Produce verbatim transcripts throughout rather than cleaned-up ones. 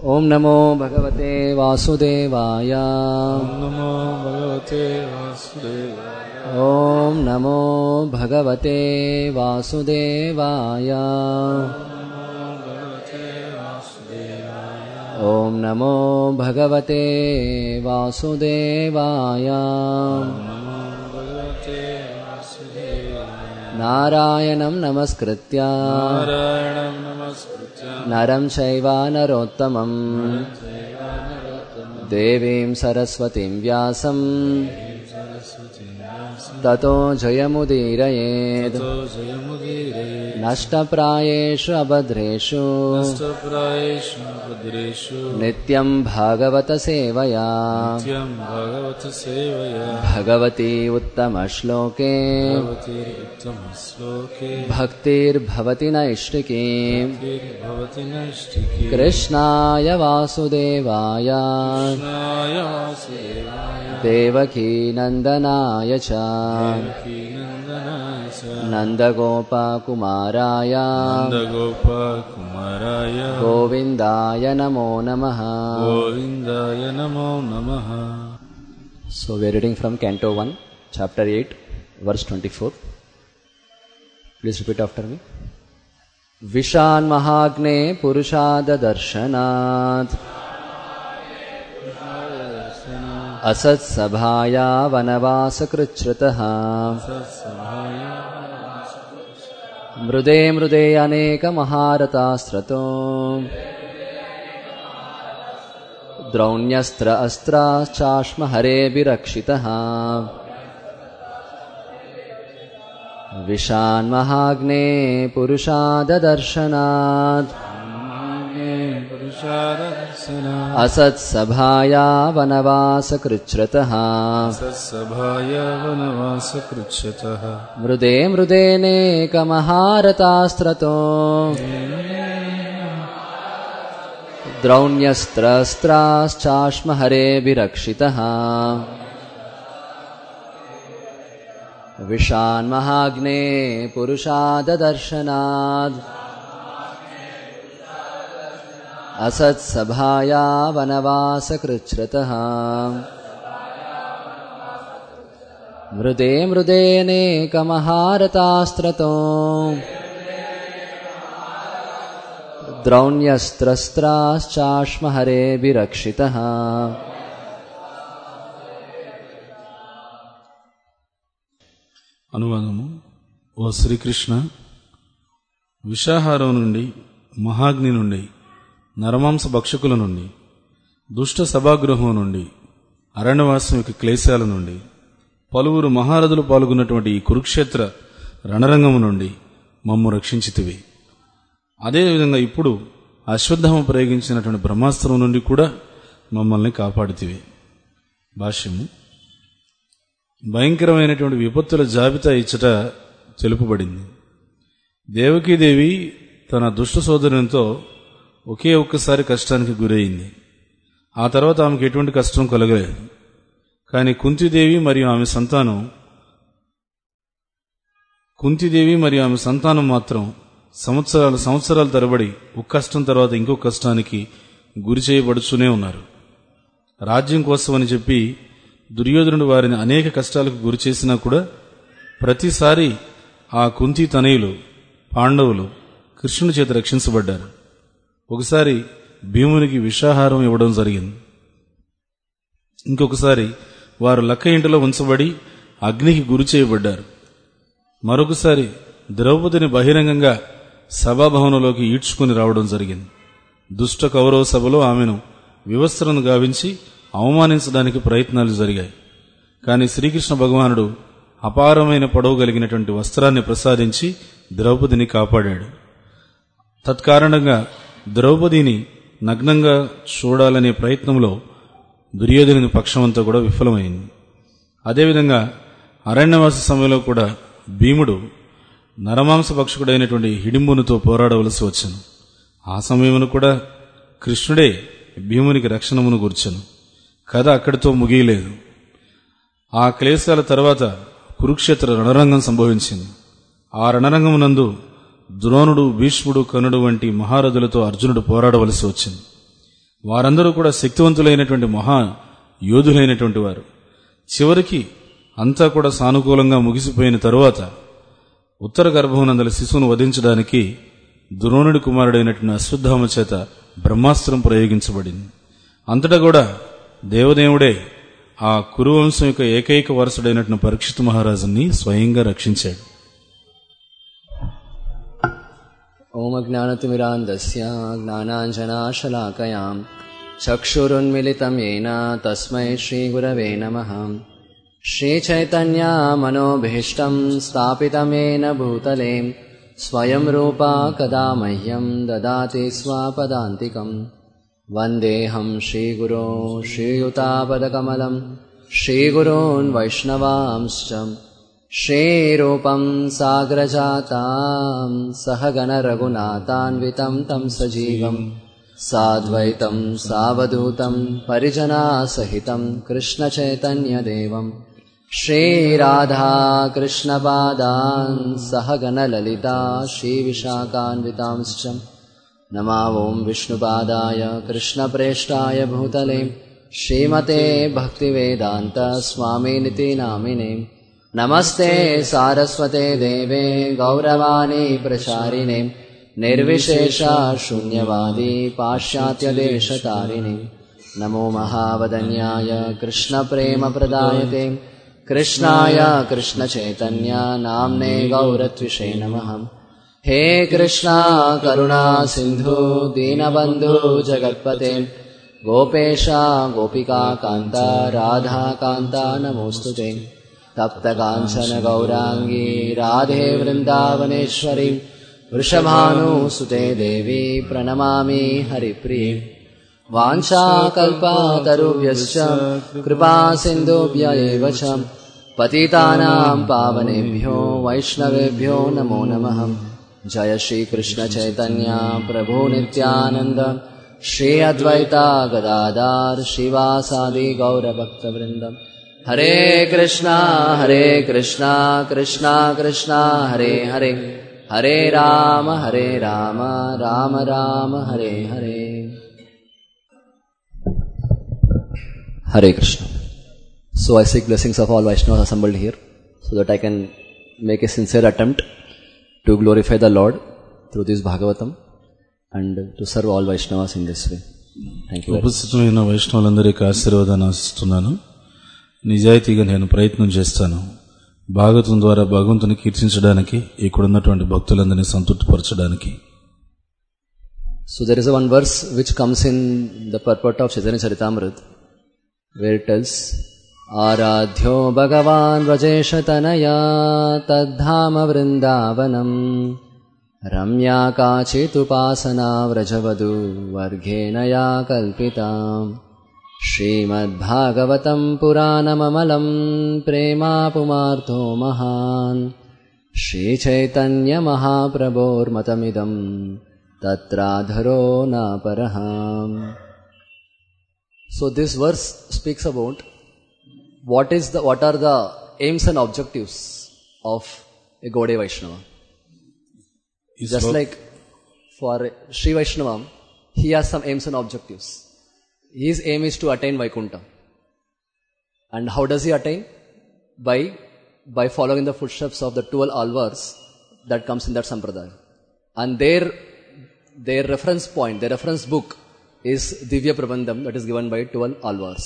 ఓం నమో భగవతే వాసుదేవాయ. ఓం నమో భగవతే వాసుదేవాయ. ఓం నమో భగవతే వాసుదేవాయ. నారాయణం నమస్కృత్య నరం చైవ నరోత్తమం దేవీం సరస్వతీం వ్యాసం తతో జయముదీరయేత్. నష్టప్రాయేషు అభద్రేషు నిత్యం భాగవత సేవయా భగవతి ఉత్తమ శ్లోకే భక్తిర్భవతి నైష్టికీ. కృష్ణాయ వాసుదేవాయ దేవకీ నందనాయ చ నందగోపకుమారాయ గోవిందాయ నమో నమః. గోవిందాయ నమో నమః. So we are reading from Canto one, Chapter eight, verse twenty-four. Please repeat after me. Vishan Mahagne Purushada Darshanat Asat Sabhaya Vanavasa Krichhrataha Mrude Mrude Aneka Maharatastrato Draunastra Astra Chashma Hare Virakshitaha Vishan Mahagne Purushada Darshanat Asat Sabhaya Vanavasa Krichhrataha Mrude Mrude Neka Maharatastrato Draunyastrastras Chashma Hare Virakshitaha Vishan Mahagne Purushada Darshanad Asat Sabhaya Vanavasa Krichhrataha Mrude Mrude Neka Maharatastrato Draunyastrastras Chashma Hare Virakshitaha. అనువాదము. ఓ శ్రీకృష్ణ, విషాహారం నుండి, మహాగ్ని నుండి, నరమాంస భక్షకుల నుండి, దుష్ట సభాగృహం నుండి, అరణ్యవాసం యొక్క క్లేశాల నుండి, పలువురు మహారథులు పాల్గొన్నటువంటి ఈ కురుక్షేత్ర రణరంగము నుండి మమ్ము రక్షించితివి. అదేవిధంగా ఇప్పుడు అశ్వత్థామ ప్రయోగించినటువంటి బ్రహ్మాస్త్రం నుండి కూడా మమ్మల్ని కాపాడుతివి. భాష్యము. భయంకరమైనటువంటి విపత్తుల జాబితా ఇచ్చట తెలుపబడింది. దేవకీదేవి తన దుష్ట సోదరునితో ఒకే ఒక్కసారి కష్టానికి గురయింది. ఆ తర్వాత ఆమెకు ఎటువంటి కష్టం కలగలేదు. కానీ కుంతిదేవి మరియు ఆమె సంతానం కుంతిదేవి మరియు ఆమె సంతానం మాత్రం సంవత్సరాలు సంవత్సరాల తరబడి ఒక కష్టం తర్వాత ఇంకో కష్టానికి గురి చేయబడుతూనే ఉన్నారు. రాజ్యం కోసమని చెప్పి దుర్యోధనుడు వారిని అనేక కష్టాలకు గురి చేసినా కూడా ప్రతిసారి ఆ కుంతి తనయులు పాండవులు కృష్ణుని చేత రక్షించబడ్డారు. ఒకసారి భీమునికి విషాహారం ఇవ్వడం జరిగింది. ఇంకొకసారి వారు లక్క ఇంటిలో ఉంచబడి అగ్నికి గురి చేయబడ్డారు. మరొకసారి ద్రౌపదిని బహిరంగంగా సభాభవనంలోకి ఈడ్చుకుని రావడం జరిగింది. దుష్ట కౌరవ సభలో ఆమెను వివస్త్రను గావించి అవమానించడానికి ప్రయత్నాలు జరిగాయి. కానీ శ్రీకృష్ణ భగవానుడు అపారమైన పొడవు కలిగినటువంటి వస్త్రాన్ని ప్రసాదించి ద్రౌపదిని కాపాడాడు. తత్కారణంగా ద్రౌపదిని నగ్నంగా చూడాలనే ప్రయత్నంలో దుర్యోధనుని పక్షమంతా కూడా విఫలమైంది. అదేవిధంగా అరణ్యవాస సమయంలో కూడా భీముడు నరమాంస భక్షకుడైనటువంటి హిడింబునితో పోరాడవలసి వచ్చాను. ఆ సమయమును కూడా కృష్ణుడే భీమునికి రక్షణమును కూర్చను. కథ అక్కడితో ముగియలేదు. ఆ క్లేశాల తర్వాత కురుక్షేత్ర రణరంగం సంభవించింది. ఆ రణరంగమునందు ద్రోణుడు, భీష్ముడు, కర్ణుడు వంటి మహారథులతో అర్జునుడు పోరాడవలసి వచ్చింది. వారందరూ కూడా శక్తివంతులైనటువంటి మహా యోధులైనటువంటి వారు. చివరికి అంతా కూడా సానుకూలంగా ముగిసిపోయిన తరువాత ఉత్తర గర్భమునందల శిశువును వధించడానికి ద్రోణుడి కుమారుడైనటువంటి అశ్వత్థామ చేత బ్రహ్మాస్త్రం ప్రయోగించబడింది. అంతటా కూడా దేవదేవుడే ఆ కురువంశం యొక్క ఏకైక వారసుడైనటువంటి పరీక్షిత్ మహారాజుని స్వయంగా రక్షించాడు. ఓం అజ్ఞానతిమిరాంధస్య జ్ఞానాంజనాశలాకయాం చక్షురున్మిలితం యేన తస్మై శ్రీగురవే నమః. శ్రీచైతన్య మనోభీష్టం స్థాపితం యేన భూతలే స్వయం రూపా కదా మహ్యం దదాతి స్వపదాంతికం. వందేహం శ్రీగురో శ్రీయుతాపదకమలం శ్రీగురోన్ వైష్ణవాంశ్చ శ్రీరూపం సాగ్రజాతాం సహగణ రఘునాథాన్వితం తం సజీవం సాద్వైతం సావధూతం పరిజనా సహితం కృష్ణ చైతన్య దేవం శ్రీరాధా కృష్ణ పాదాన్ సహగణ లలితా శ్రీ విశాఖాన్వితాంశ్చ. నమా ఓం విష్ణుపాదాయ కృష్ణప్రేష్టాయ భూతలే శ్రీమతే భక్తివేదాంత స్వామినితి నామినే. నమస్తే సారస్వతే దేవే గౌరవాణి ప్రచారిణే నిర్విశేష శూన్యవాది పాశ్చాత్యదేశతారిణి. నమో మహావదన్యాయ కృష్ణ ప్రేమ ప్రదాయతే కృష్ణాయ కృష్ణ చైతన్య నామ్నే గౌరత్విషే నమః. హే కృష్ణ కరుణా సింధు దీనబంధు జగత్పతే గోపేశ గోపికా కాంత రాధా కాంత నమోస్తుతే. తప్త కాంచన గౌరాంగీ రాధే వృందావనేశ్వరి వృషభానుసుతే దేవి ప్రణమామి హరిప్రియ. వాంఛాకల్పతరుభ్యశ్చ కృపా సింధుభ్య ఏవ చ పతితానాం పావనేభ్యో వైష్ణవేభ్యో నమో నమః. జయ శ్రీ కృష్ణ చైతన్య ప్రభు నిత్యానంద శ్రీ అద్వైత Gadadhar శ్రీవాసాది గౌరభక్త వృందం. Hare Krishna Hare Krishna Krishna Krishna Hare Hare Hare Rama Hare Rama Rama Rama Hare Hare. Hare Krishna. So I seek blessings of all Vaishnavas assembled here, so that I can make a sincere attempt to glorify the Lord through this Bhagavatam and to serve all Vaishnavas in this way. Thank you. ఉపస్థితులైన వైష్ణవులందరికీ ఆశీర్వాదాన్ని ఆశిస్తున్నాను. నిజాయితీగా నేను ప్రయత్నం చేస్తాను భాగవతం ద్వారా భగవంతుని కీర్తించడానికి, ఇక్కడ ఉన్నటువంటి భక్తులందరినీ సంతృప్తిపరచడానికి. So there is a one verse which comes in the purport of Chaitanya Charitamrita, where it tells, Aradhyo Bhagavan Vrajeshatanaya Tadhama Vrindavanam Ramya Kachitupasana Vrajavadu Varghenaya Kalpitam Srimad Bhagavatam Puranamamalam Prema Pumartho Mahan Shri Chaitanya Mahaprabhor Matamidam Tatradharo Naparaham. So this verse speaks about what is the what are the aims and objectives of a Gaudiya Vaishnava. Just like for Sri Vaishnava, he has some aims and objectives. His aim is to attain Vaikuntha. And how does he attain? By by following the footsteps of the twelve alvars that comes in that sampradaya. And their their reference point, their reference book is Divya Prabandham, that is given by twelve alvars.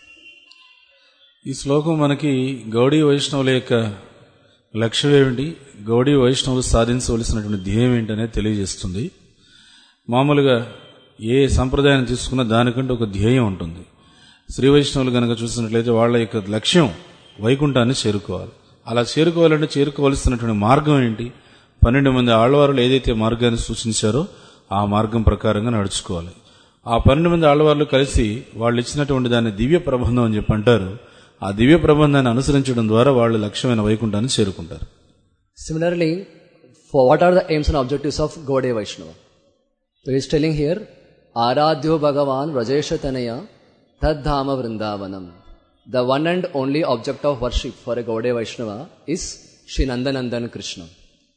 ఈ శ్లోకం మనకి గౌడీ వైష్ణవుల యొక్క లక్ష్యం ఏమిటి, గౌడీ వైష్ణవులు సాధించవలసినటువంటి ధ్యేయం ఏంటనేది తెలియజేస్తుంది. మామూలుగా ఏ సంప్రదాయాన్ని తీసుకున్నా దానికంటే ఒక ధ్యేయం ఉంటుంది. శ్రీ వైష్ణవులు కనుక చూసినట్లయితే వాళ్ళ యొక్క లక్ష్యం వైకుంఠాన్ని చేరుకోవాలి. అలా చేరుకోవాలంటే చేరుకోవాల్సినటువంటి మార్గం ఏంటి? పన్నెండు మంది ఆళ్వారులు ఏదైతే మార్గాన్ని సూచించారో ఆ మార్గం ప్రకారంగా నడుచుకోవాలి. ఆ పన్నెండు మంది ఆళ్వార్లు కలిసి వాళ్ళు ఇచ్చినటువంటి దాన్ని దివ్య ప్రబంధం అని చెప్పి అంటారు. ఆ దివ్య ప్రబంధాన్ని అనుసరించడం ద్వారా వాళ్ళు లక్ష్యమైన వైకుంఠాన్ని చేరుకుంటారు. Similarly, for what are the aims and objectives of Gaudiya Vaishnava? So he is telling here, Aradhyo Bhagavan Vrajeshatanaya Tadhama Vrindavanam. The one and only object of worship for a Gaudiya Vaishnava is Shri Nandanandan Krishna.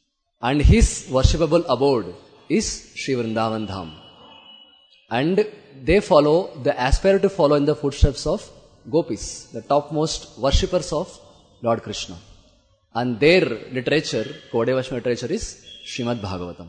And his worshipable abode is Shri Vrindavan Dham. And they follow, they aspire to follow in the footsteps of gopis, the topmost worshippers of Lord Krishna. And their literature, Gaudiya Vaishnava literature is Srimad Bhagavatam.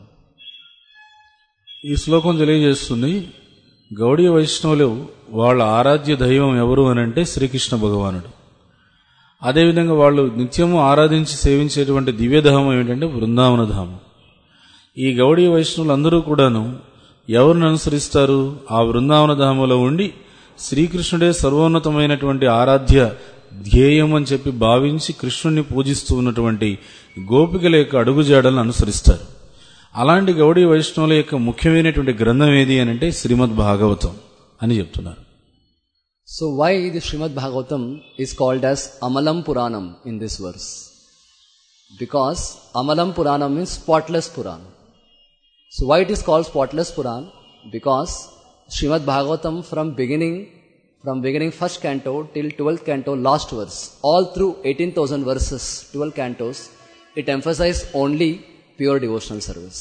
ఈ శ్లోకం తెలియజేస్తుంది గౌడీయ వైష్ణవులు వాళ్ళ ఆరాధ్య దైవం ఎవరు అని అంటే శ్రీకృష్ణ భగవానుడు. అదేవిధంగా వాళ్ళు నిత్యము ఆరాధించి సేవించేటువంటి దివ్యధామం ఏమిటంటే బృందావన ధామం. ఈ గౌడీయ వైష్ణవులు అందరూ కూడాను ఎవరిని అనుసరిస్తారు? ఆ బృందావన ధామంలో ఉండి శ్రీకృష్ణుడే సర్వోన్నతమైనటువంటి ఆరాధ్య ధ్యేయం అని చెప్పి భావించి కృష్ణుణ్ణి పూజిస్తూ ఉన్నటువంటి గోపికల యొక్క అడుగుజాడలను అనుసరిస్తారు. అలాంటి గౌడీయ వైష్ణవుల యొక్క ముఖ్యమైనటువంటి గ్రంథం ఏది అని అంటే శ్రీమద్ భాగవతం అని చెప్తున్నారు. So why the Srimad Bhagavatam is called as Amalam Puranam in this verse? Because Amalam Puranam means spotless Puran. So why it is called spotless Puran? Because Srimad Bhagavatam from beginning, from beginning first canto till twelfth canto last verse, all through eighteen thousand verses, twelve cantos, it emphasizes only pure devotional service.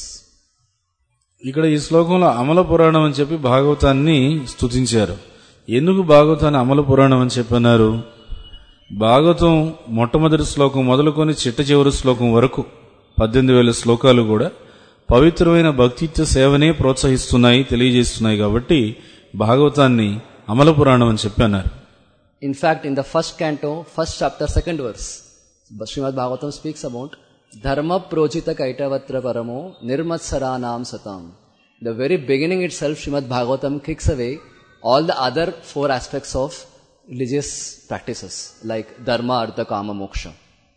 ఇక్కడ ఈ శ్లోకంలో అమల పురాణం అని చెప్పి భాగవతాన్ని స్తుతించారు. ఎందుకు భాగవతాన్ని అమల పురాణం అని చెప్పన్నారు? భాగవతం మొట్టమొదటి శ్లోకం మొదలుకొని చిట్ట చివరి శ్లోకం వరకు పద్దెనిమిది వేల శ్లోకాలు కూడా పవిత్రమైన భక్తిత్వ సేవనే ప్రోత్సహిస్తున్నాయి, తెలియజేస్తున్నాయి. కాబట్టి భాగవతాన్ని అమల పురాణం అని చెప్పి అన్నారు. In fact, in the first canto, first chapter, second verse, Srimad Bhagavatam speaks about Dharma projita kaitavatra paramo nirmatsaranam satam. The very beginning itself, Srimad Bhagavatam kicks away all the other four aspects of religious practices like dharma, artha, kama, moksha.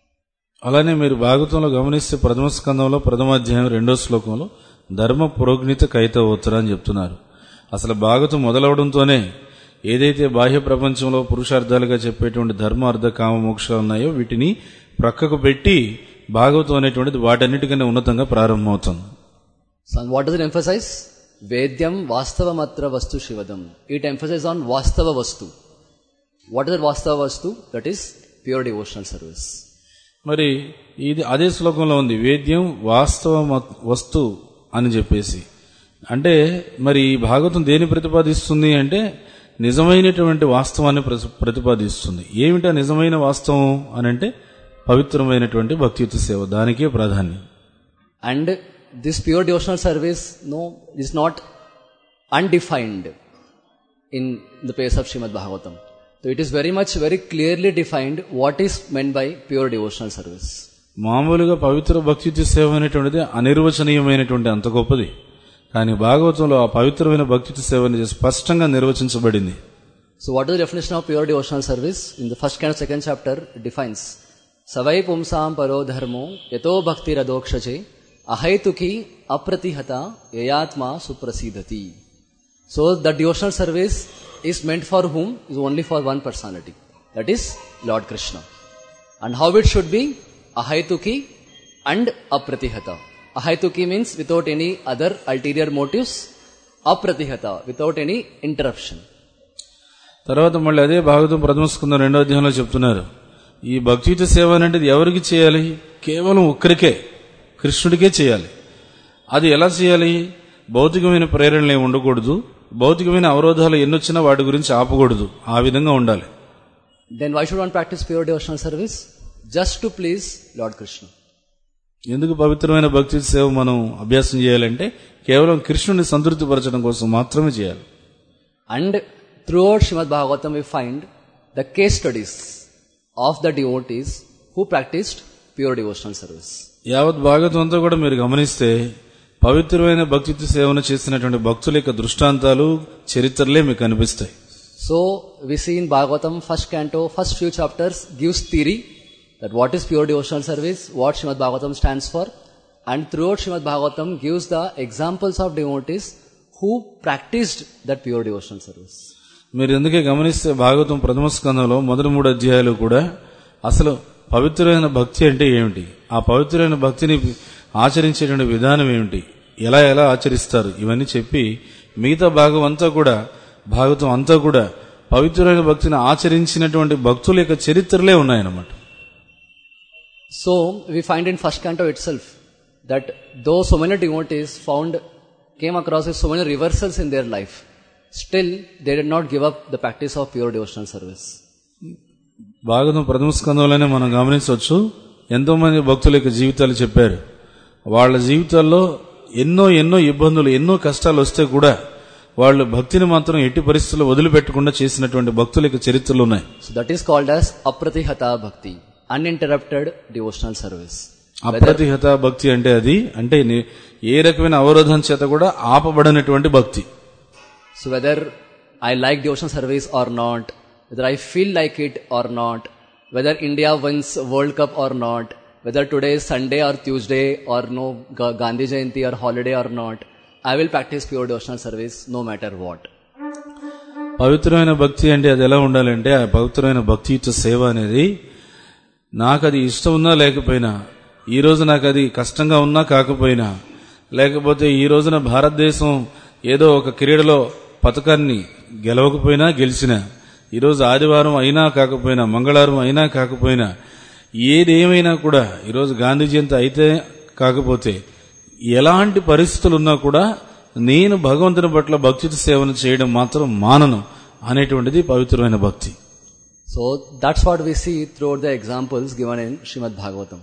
అలానే మీరు భాగవతంలో గమనిస్తే ప్రథమ స్కందంలో ప్రథమ అధ్యాయం రెండో శ్లోకంలో ధర్మ పురోగణిత కైతవోత్తర అని చెప్తున్నారు. అసలు భాగవతం మొదలవడంతోనే ఏదైతే బాహ్య ప్రపంచంలో పురుషార్థాలుగా చెప్పేటువంటి ధర్మ, అర్ధ, కామ, మోక్షాలు ఉన్నాయో వీటిని ప్రక్కకు పెట్టి భాగవతం అనేటువంటిది వాటన్నిటికన్నా ఉన్నతంగా ప్రారంభమవుతుంది. So what does it emphasize? Vedyam vastavamatra vastu shivadam. It emphasizes on vastava vastu. What is that vastava vastu? That is pure devotional service. మరి ఇది అదే శ్లోకంలో ఉంది, వేద్యం వాస్తవ వస్తు అని చెప్పేసి. అంటే మరి ఈ భాగవతం దేని ప్రతిపాదిస్తుంది అంటే నిజమైనటువంటి వాస్తవాన్ని ప్రతిపాదిస్తుంది. ఏమిటా నిజమైన వాస్తవం అని అంటే పవిత్రమైనటువంటి భక్తియుత సేవ, దానికే ప్రాధాన్యం. And this pure devotional service no is not undefined in the pace of Srimad Bhagavatam. So it is very much very clearly defined what is meant by pure devotional service. మామూలుగా పవిత్ర భక్తియుత సేవ అనేటువంటిది అనిర్వచనీయమైనటువంటి అంత గొప్పది. కానీ భాగవతంలో ఆ పవిత్రమైన భక్తియుత సేవ అనేది స్పష్టంగా నిర్వచించబడింది. So what is the definition of pure devotional service? In the first canto second chapter it defines సవై పుంసాం పరో ధర్మో యతో భక్తిరదోక్షచే అహైతుకి అప్రతిహత యయాత్మా సుప్రసీదతి. So the devotional service is meant for whom? Is only for one personality, that is Lord Krishna. And how it should be? Ahaituki and apratihata. Ahaituki means without any other ulterior motives, apratihata without any interruption. తర్వాత మళ్ళీ అదే భాగవతం ప్రథమ స్కందం రెండో అధ్యాయంలో చెప్తున్నారు, ఈ భక్తియుత సేవ అనేది ఎవరికి చేయాలి? కేవలం ఒక్కరికే, కృష్ణుడికే చేయాలి. అది ఎలా చేయాలి? భౌతికమైన ప్రేరణలు ఏమి ఉండకూడదు, భౌతికమైన అవరోధాలు ఎన్నొచ్చినా వాటి గురించి ఆపకూడదు, ఆ విధంగా ఉండాలి. Then why should one practice pure devotional service? Just to please Lord Krishna. ఎందుకు పవిత్రమైన భక్తి సేవ మనం అభ్యాసం చేయాలంటే కేవలం కృష్ణుని సంతృప్తిపరచడం కోసం మాత్రమే చేయాలి. And throughout Srimad Bhagavatam we find the case studies of the devotees who practiced pure devotional service. యావత్ భాగవతం అంతా కూడా మీరు గమనిస్తే పవిత్రమైన భక్తి సేవను చేసినటువంటి భక్తుల యొక్క దృష్టాంతాలు, చరిత్రలే మీకు కనిపిస్తాయి. So we see in Bhagavatam first canto, first few chapters gives theory that what is pure devotional service, what Srimad Bhagavatam stands for, and throughout Srimad Bhagavatam gives the examples of devotees who practiced that pure devotional service. మీరు ఎందుకే గమనిస్తే భాగవతం ప్రథమ స్కందంలో మొదటి మూడు అధ్యాయాలు కూడా అసలు పవిత్రమైన భక్తి అంటే ఏమిటి, ఆ పవిత్రమైన భక్తిని ఆచరించేటువంటి విధానం ఏమిటి, ఎలా ఎలా ఆచరిస్తారు, ఇవన్నీ చెప్పి మిగతా భాగం అంతా కూడా భాగవతం అంతా కూడా పవిత్రమైన భక్తిని ఆచరించినటువంటి భక్తుల యొక్క చరిత్రలే ఉన్నాయన్నమాట. So we find in first canto itself that though so many devotees found came across with so many reversals in their life, Still, they did not give up the practice of pure devotional service. Bhagavatam ప్రథమ స్కందంలోనే మనం గమనించవచ్చు, ఎంతో మంది భక్తుల యొక్క జీవితాలు చెప్పారు. వాళ్ళ జీవితాల్లో ఎన్నో ఎన్నో ఇబ్బందులు, ఎన్నో కష్టాలు వస్తే కూడా వాళ్ళు భక్తిని మాత్రం ఎట్టి పరిస్థితుల్లో వదిలిపెట్టకుండా చేసినటువంటి భక్తుల యొక్క చరిత్రలు ఉన్నాయి. So that is called as apratihata bhakti, uninterrupted devotional service. అప్రతిహత భక్తి అంటే అది అంటే ఏ రకమైన అవరోధం చేత కూడా ఆపబడినటువంటి భక్తి. So whether I like devotional service or not, whether I feel like it or not, whether India wins World Cup or not, whether today is Sunday or Tuesday or no Gandhi Jayanti or holiday or not, I will practice pure devotional service no matter what. పవిత్రమైన భక్తి అంటే అది ఎలా ఉండాలంటే, ఆ పవిత్రమైన భక్తియుత సేవ అనేది నాకు అది ఇష్టం ఉన్నా లేకపోయినా, ఈ రోజు నాకు అది కష్టంగా ఉన్నా కాకపోయినా, లేకపోతే ఈ రోజున భారతదేశం ఏదో ఒక క్రీడలో పథకాన్ని గెలవకపోయినా గెలిచినా, ఈరోజు ఆదివారం అయినా కాకపోయినా, మంగళవారం అయినా కాకపోయినా, ఏదేమైనా కూడా ఈరోజు గాంధీ జయంతి అయితే కాకపోతే, ఎలాంటి పరిస్థితులు ఉన్నా కూడా నేను భగవంతుని పట్ల భక్తి సేవను చేయడం మాత్రం మానను అనేటువంటిది పవిత్రమైన భక్తి. So that's what we see throughout the examples given in Srimad Bhagavatam.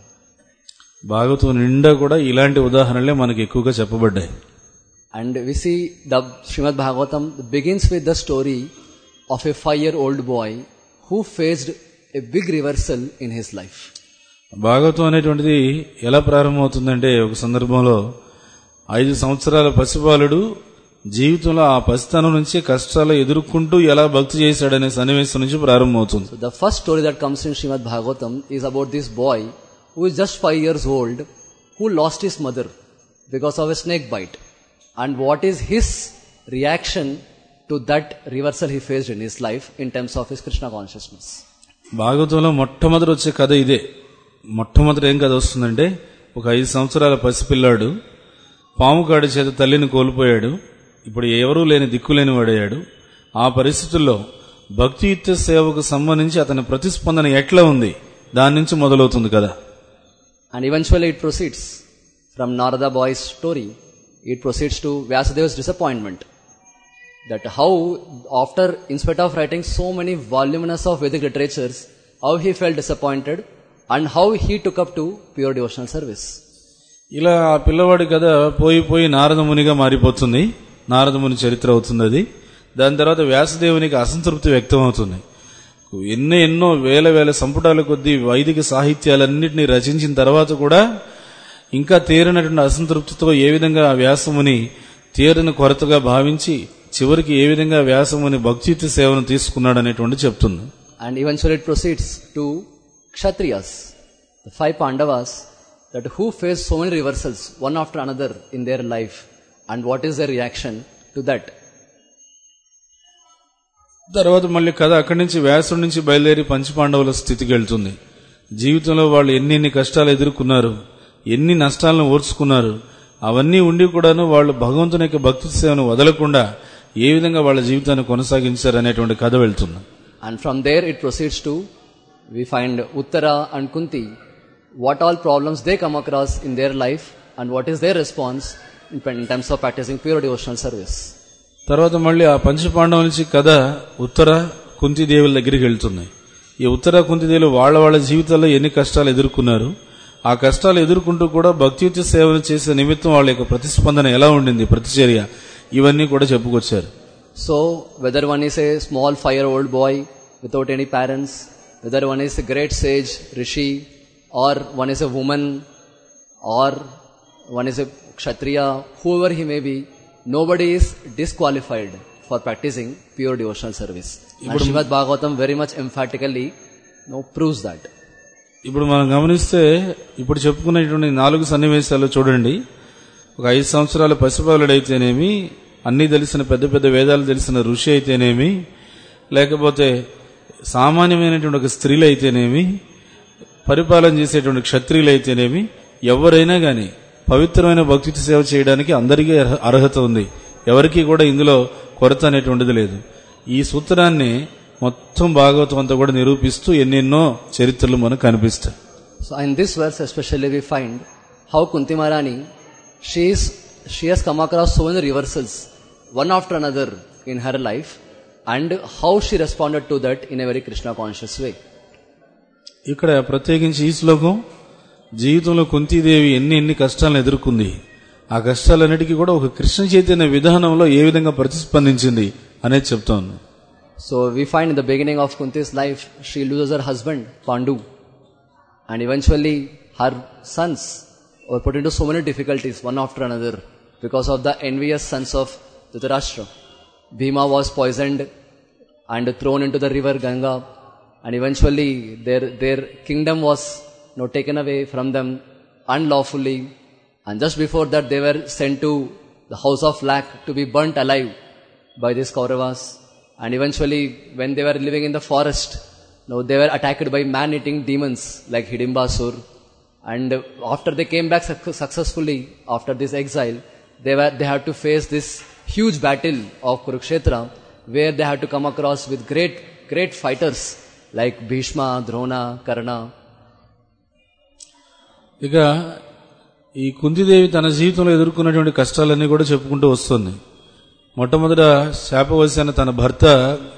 Bhagavatam నిండా కూడా ఇలాంటి ఉదాహరణలే మనకి ఎక్కువగా చెప్పబడ్డాయి. And we see the Srimad Bhagavatam begins with the story of a five-year-old boy who faced a big reversal in his life. Bhagavatam అనేటువంటిది ఎలా ప్రారంభమవుతుందంటే, ఒక సందర్భంలో ఐదు సంవత్సరాల పసిబాలుడు జీవితంలో ఆ పసితనం నుంచి కష్టాలు ఎదుర్కొంటూ ఎలా భక్తి చేశాడనే సన్నివేశం నుంచి ప్రారంభమవుతుంది. So the first story that comes in Srimad Bhagavatam is about this boy who is just five years old, who lost his mother because of a snake bite. And what is his reaction to that reversal he faced in his life in terms of his Krishna consciousness. భాగవతంలో మొట్టమొదటి వచ్చే కథ ఇదే. మొట్టమొదటి ఏం కథ వస్తుందంటే, ఒక ఐదు సంవత్సరాల పసిపిల్లాడు పాము కాడి చేత తల్లిని కోల్పోయాడు. ఇప్పుడు ఎవరూ లేని దిక్కులేని వాడయ్యాడు. ఆ పరిస్థితుల్లో భక్తియుక్త సేవకు సంబంధించి అతని ప్రతిస్పందన ఎట్లా ఉంది, దాని నుంచి మొదలవుతుంది కదా. And eventually it proceeds from Narada boy's story. It proceeds to Vyasadeva's disappointment. That how, after, in spite of writing so many voluminous of Vedic literatures, how he felt disappointed and how he took up to pure devotional service. ఇలా ఆ పిల్లవాడి కథ పోయి పోయి నారదమునిగా మారిపోతుంది. నారదముని చరిత్ర అవుతుంది అది. దాని తర్వాత వ్యాసదేవునికి అసంతృప్తి వ్యక్తం అవుతుంది. ఎన్నో ఎన్నో వేల వేల సంపుటాల కొద్దీ వైదిక సాహిత్యాలన్నింటినీ రచించిన తర్వాత కూడా ఇంకా తీరనటువంటి అసంతృప్తితో ఏ విధంగా ఆ వ్యాసముని తీరని కొరతగా భావించి చివరికి ఏ విధంగా వ్యాసముని భక్తియుక్త సేవను తీసుకున్నాడు అనేటువంటి చెప్తుంది. And eventually it proceeds to Kshatriyas, the five Pandavas, that who faced so many reversals one after another in their life, and what is their reaction to that. తర్వాత మళ్ళీ కథ అక్కడి నుంచి వ్యాసుడి నుంచి బయలుదేరి పంచపాండవుల స్థితికి వెళ్తుంది. జీవితంలో వాళ్ళు ఎన్ని ఎన్ని కష్టాలు ఎదుర్కొన్నారు, ఎన్ని నష్టాలను ఓర్చుకున్నారు, అవన్నీ ఉండి కూడాను వాళ్ళు భగవంతుని యొక్క భక్తి సేవను వదలకుండా ఏ విధంగా వాళ్ళ జీవితాన్ని కొనసాగించారు అనేటువంటి కథ వెళ్తుంది. And from there it proceeds to, we find Uttara and Kunti, what all problems they come across in their life and what is their response in terms of practicing pure devotional service. తర్వాత మళ్ళీ ఆ పంచపాండవుల నుంచి కథ ఉత్తర కుంతిదేవుల దగ్గరికి వెళ్తున్నాయి. ఈ ఉత్తర కుంతిదేవులు వాళ్ళ వాళ్ళ జీవితాల్లో ఎన్ని కష్టాలు ఎదుర్కొన్నారు, ఆ కష్టాలు ఎదుర్కొంటూ కూడా భక్తియుక్త సేవను చేసే నిమిత్తం వాళ్ళ యొక్క ప్రతిస్పందన ఎలా ఉండింది, ప్రతిచర్య, ఇవన్నీ కూడా చెప్పుకొచ్చారు. So whether one is a small five-year-old boy without any parents, whether one is a great sage, rishi, or one is a woman, or one is a kshatriya, whoever he may be, nobody is disqualified for practicing pure devotional service. And Srimad Bhagavatam very much emphatically you know, proves that. ఇప్పుడు మనం గమనిస్తే ఇప్పుడు చెప్పుకునేటువంటి నాలుగు సన్నివేశాలు చూడండి. ఒక ఐదు సంవత్సరాల పసిబాలుడైతేనేమి, అన్ని తెలిసిన పెద్ద పెద్ద వేదాలు తెలిసిన ఋషి అయితేనేమి, లేకపోతే సామాన్యమైనటువంటి ఒక స్త్రీలు అయితేనేమి, పరిపాలన చేసేటువంటి క్షత్రియులు అయితేనేమి, ఎవరైనా గాని పవిత్రమైన భక్తి సేవ చేయడానికి అందరికీ అర్హత ఉంది. ఎవరికీ కూడా ఇందులో కొరత అనేటువంటిది లేదు. ఈ సూత్రాన్ని మొత్తం భాగవతం అంతా కూడా నిరూపిస్తూ ఎన్నెన్నో చరిత్రలు మనకు కనిపిస్తాయి. So in this verse especially we find how Kunti Maharani, she is she has come across so many reversals one after another in her life and how she responded to that in a very Krishna conscious way. ఇక్కడ ప్రత్యేకించి ఈ శ్లోకం జీవితంలో కుంతీదేవి ఎన్ని ఎన్ని కష్టాలను ఎదుర్కొంది, ఆ కష్టాలన్నిటికీ కూడా ఒక కృష్ణ చైతన్య విధానంలో ఏ విధంగా ప్రతిస్పందించింది అనేది చెప్తాను. So we find in the beginning of Kunti's life, she loses her husband Pandu, and eventually her sons were put into so many difficulties one after another because of the envious sons of Dhritarashtra. Bhima was poisoned and thrown into the river Ganga, and eventually their their kingdom was you know, taken away from them unlawfully, and just before that they were sent to the house of Lak to be burnt alive by these Kauravas. And eventually when they were living in the forest, you know, they were attacked by man-eating demons like Hidimbasur. And after they came back successfully after this exile, they were they had to face this huge battle of Kurukshetra, where they had to come across with great great fighters like Bhishma, Drona, Karna. ఇక ఈ కుంతిదేవి తన జీవితంలో ఎదుర్కొన్నటువంటి కష్టాలన్నీ కూడా చెప్పుకుంటూ వస్తుంది. మొట్టమొదట శాపవశాన తన భర్త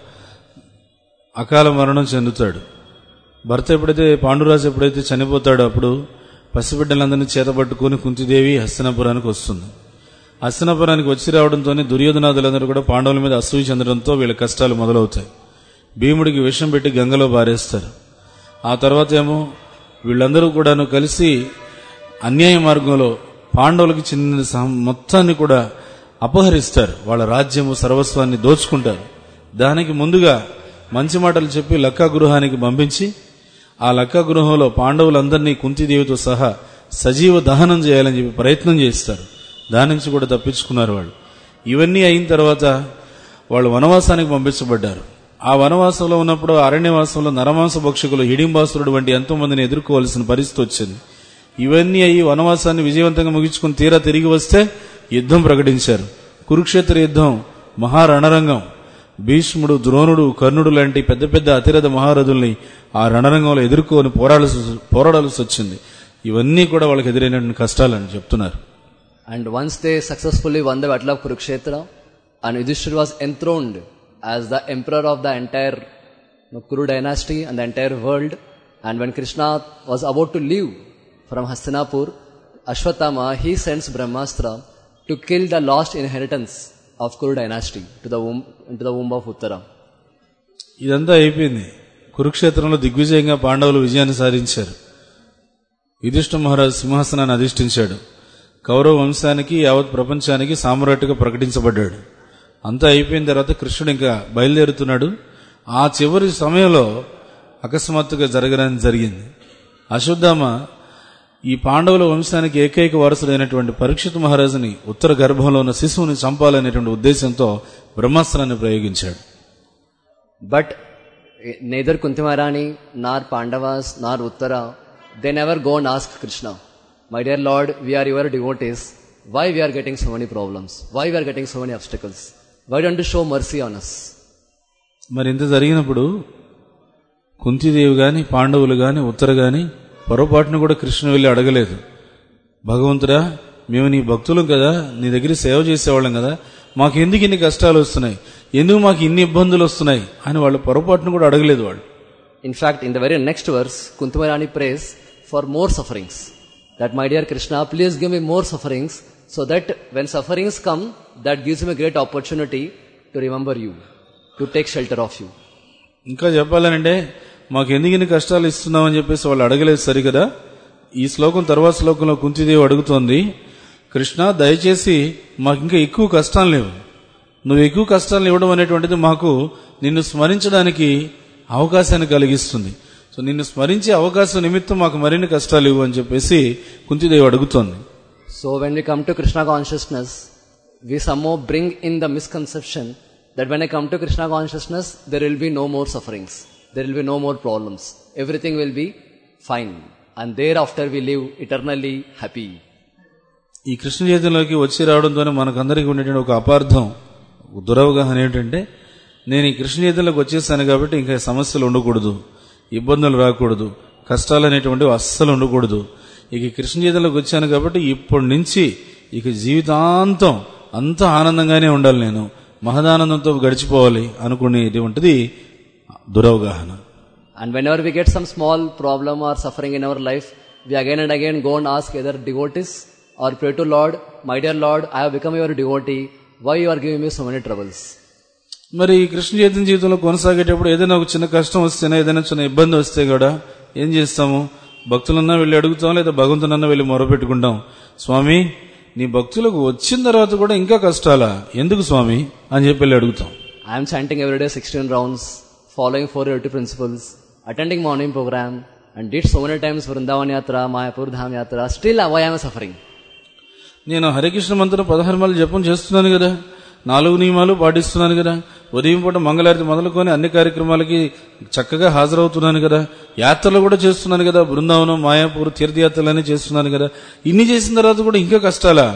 అకాల మరణం చెందుతాడు. భర్త ఎప్పుడైతే పాండురాజు ఎప్పుడైతే చనిపోతాడో అప్పుడు పసిబిడ్డలందరినీ చేతబట్టుకుని కుంతిదేవి హస్తినాపురానికి వస్తుంది. హస్తినాపురానికి వచ్చి రావడంతోనే దుర్యోధనాదులందరూ కూడా పాండవుల మీద అసూయ చెందడంతో వీళ్ళ కష్టాలు మొదలవుతాయి. భీముడికి విషం పెట్టి గంగలో పారేస్తారు. ఆ తర్వాత ఏమో వీళ్ళందరూ కూడాను కలిసి అన్యాయ మార్గంలో పాండవులకి చెందిన మొత్తాన్ని కూడా అపహరిస్తారు. వాళ్ళ రాజ్యము సర్వస్వాన్ని దోచుకుంటారు. దానికి ముందుగా మంచి మాటలు చెప్పి లక్కా గృహానికి పంపించి ఆ లక్కా గృహంలో పాండవులందరినీ కుంతిదేవితో సహా సజీవ దహనం చేయాలని చెప్పి ప్రయత్నం చేస్తారు. దాని నుంచి కూడా తప్పించుకున్నారు వాళ్ళు. ఇవన్నీ అయిన తర్వాత వాళ్ళు వనవాసానికి పంపించబడ్డారు. ఆ వనవాసంలో ఉన్నప్పుడు అరణ్యవాసంలో నరమాంస భక్షకులు హిడింబాసురుడు వంటి ఎంతో మందిని ఎదుర్కోవాల్సిన పరిస్థితి వచ్చింది. ఇవన్నీ అయ్యి వనవాసాన్ని విజయవంతంగా ముగించుకుని తీరా తిరిగి వస్తే యుద్ధం ప్రకటించారు. కురుక్షేత్ర యుద్ధం మహారణరంగం. భీష్ముడు, ద్రోణుడు, కర్ణుడు లాంటి పెద్ద పెద్ద అతిరథ మహారథుల్ని ఆ రణరంగంలో ఎదుర్కొని పోరాడాల్సి పోరాడాల్సి వచ్చింది. ఇవన్నీ కూడా వాళ్ళకి ఎదురైనటువంటి కష్టాలని చెప్తున్నారు. And once they successfully won the battle of Kurukshetra, and Yudhishthira was enthroned as the emperor of the entire you know, Kuru dynasty and the entire world, and when Krishna was about to leave from Hastinapur, Ashwatthama, he sends Brahmastra to kill the lost inheritance of Kuru dynasty to the womb, into the womb of Uttara. ఇదంతా అయిపోయింది. కురుక్షేత్రంలో దిగ్విజయంగా పాండవులు విజయాన్ని సాధించారు. యుధిష్ఠిర మహారాజు సింహాసనాన్ని అధిష్ఠించాడు. కౌరవ వంశానికి యావత్ ప్రపంచానికి సామ్రాట్టుగా ప్రకటించబడ్డాడు. అంతా అయిపోయిన తర్వాత కృష్ణుడు ఇంకా బయలుదేరుతున్నాడు. ఆ చివరి సమయంలో అకస్మాత్తుగా జరగడానికి జరిగింది. అశ్వత్థామ ఈ పాండవుల వంశానికి ఏకైక వారసుడైనటువంటి పరీక్షిత్ మహారాజుని ఉత్తర గర్భంలో ఉన్న శిశువుని చంపాలనేటువంటి ఉద్దేశంతో బ్రహ్మాస్త్రాన్ని ప్రయోగించాడు. But neither Kunti Maharani nor Pandavas nor Uttara, they never go and ask Krishna, my dear Lord, we are your devotees, why we are getting so many problems, why we are getting so many obstacles, why don't you show mercy on us? మరి ఇంత జరిగినప్పుడు కుంతిదేవి గాని పాండవులు గాని ఉత్తర గాని పొరపాటును కూడా కృష్ణ వెళ్ళి అడగలేదు. భగవంతుడా, మేము నీ భక్తులం కదా, నీ దగ్గర సేవ చేసేవాళ్ళం కదా, మాకు ఎందుకు ఇన్ని కష్టాలు వస్తున్నాయి, ఎందుకు మాకు ఇన్ని ఇబ్బందులు వస్తున్నాయి అని వాళ్ళు పొరపాటును కూడా అడగలేదు వాళ్ళు. In fact, in the very next verse, Kunti Maharani prays for more sufferings. That my dear Krishna, please give me more sufferings, so that when sufferings come, that gives me a great opportunity to remember you, to take shelter of you. ఇంకా చెప్పాలనంటే మాకు ఎందుకు ఇన్ని కష్టాలు ఇస్తున్నామని చెప్పేసి వాళ్ళు అడగలేదు సరికదా. ఈ శ్లోకం తర్వాత శ్లోకంలో కుంతిదేవి అడుగుతోంది, కృష్ణ దయచేసి మాకు ఇంకా ఎక్కువ కష్టాలు లేవు, నువ్వు ఎక్కువ కష్టాలను ఇవ్వడం అనేటువంటిది మాకు నిన్ను స్మరించడానికి అవకాశాన్ని కలిగిస్తుంది. సో నిన్ను స్మరించే అవకాశం నిమిత్తం మాకు మరిన్ని కష్టాలు ఇవ్వు అని చెప్పేసి కుంతిదేవి అడుగుతోంది. So when we come to Krishna consciousness, we somehow bring in the misconception that when I come to Krishna consciousness, there will be no more sufferings, there will be no more problems, everything will be fine, and thereafter we live eternally happy. ఈ కృష్ణ చైతన్యంలోకి వచ్చి రావడంతోనే మనకందరికీ ఉండేటువంటి ఒక అపార్థం, దురవగాహన ఏంటంటే, నేను ఈ కృష్ణ చైతన్యంలోకి వచ్చేసాను కాబట్టి ఇంకా సమస్యలు ఉండకూడదు, ఇబ్బందులు రాకూడదు, కష్టాలు అనేటువంటివి అస్సలు ఉండకూడదు. ఇక కృష్ణ చైతన్యంలోకి వచ్చాను కాబట్టి ఇప్పటి నుంచి ఇక జీవితాంతం అంత ఆనందంగానే ఉండాలి, నేను మహదానందంతో గడిచిపోవాలి అనుకునేటువంటిది దురవగాహన. And whenever we get some small problem or suffering in our life, we again and again go and ask either devotees or pray to Lord, my dear Lord, I have become your devotee, why you are giving me so many troubles? మరి కృష్ణ చైతన్య జీవితంలో కొనసాగేటప్పుడు ఏదైనా ఒక చిన్న కష్టం వస్తేనే, ఏదైనా చిన్న ఇబ్బంది వస్తే కూడా ఏం చేస్తాము? భక్తులన్నా వెళ్ళి అడుగుతాం, లేదా భగవంతునన్నా వెళ్ళి మొరపెట్టుకుంటాం. స్వామి, నీ భక్తులకు వచ్చిన తర్వాత కూడా ఇంకా కష్టాలా, ఎందుకు స్వామి అని చెప్పి వెళ్ళి అడుగుతాం. I am chanting every day sixteen rounds, following four eighty principles, attending morning program, and did so many times Vrindavan Yatra, Mayapur Dham Yatra, still why I am suffering? నేను హరికృష్ణ మంత్రం పదహారు మార్లు జపం చేస్తున్నాను కదా, నాలుగు నియమాలు పాటిస్తున్నాను కదా, ఉదయం పూట మంగళారతి మొదలుకొని అన్ని కార్యక్రమాలకి చక్కగా హాజరవుతున్నాను కదా, యాత్రలు కూడా చేస్తున్నాను కదా, బృందావనం, మాయాపూర్ తీర్థయాత్రలన్నీ చేస్తున్నాను కదా, ఇన్ని చేసిన తర్వాత కూడా ఇంకా కష్టాలా?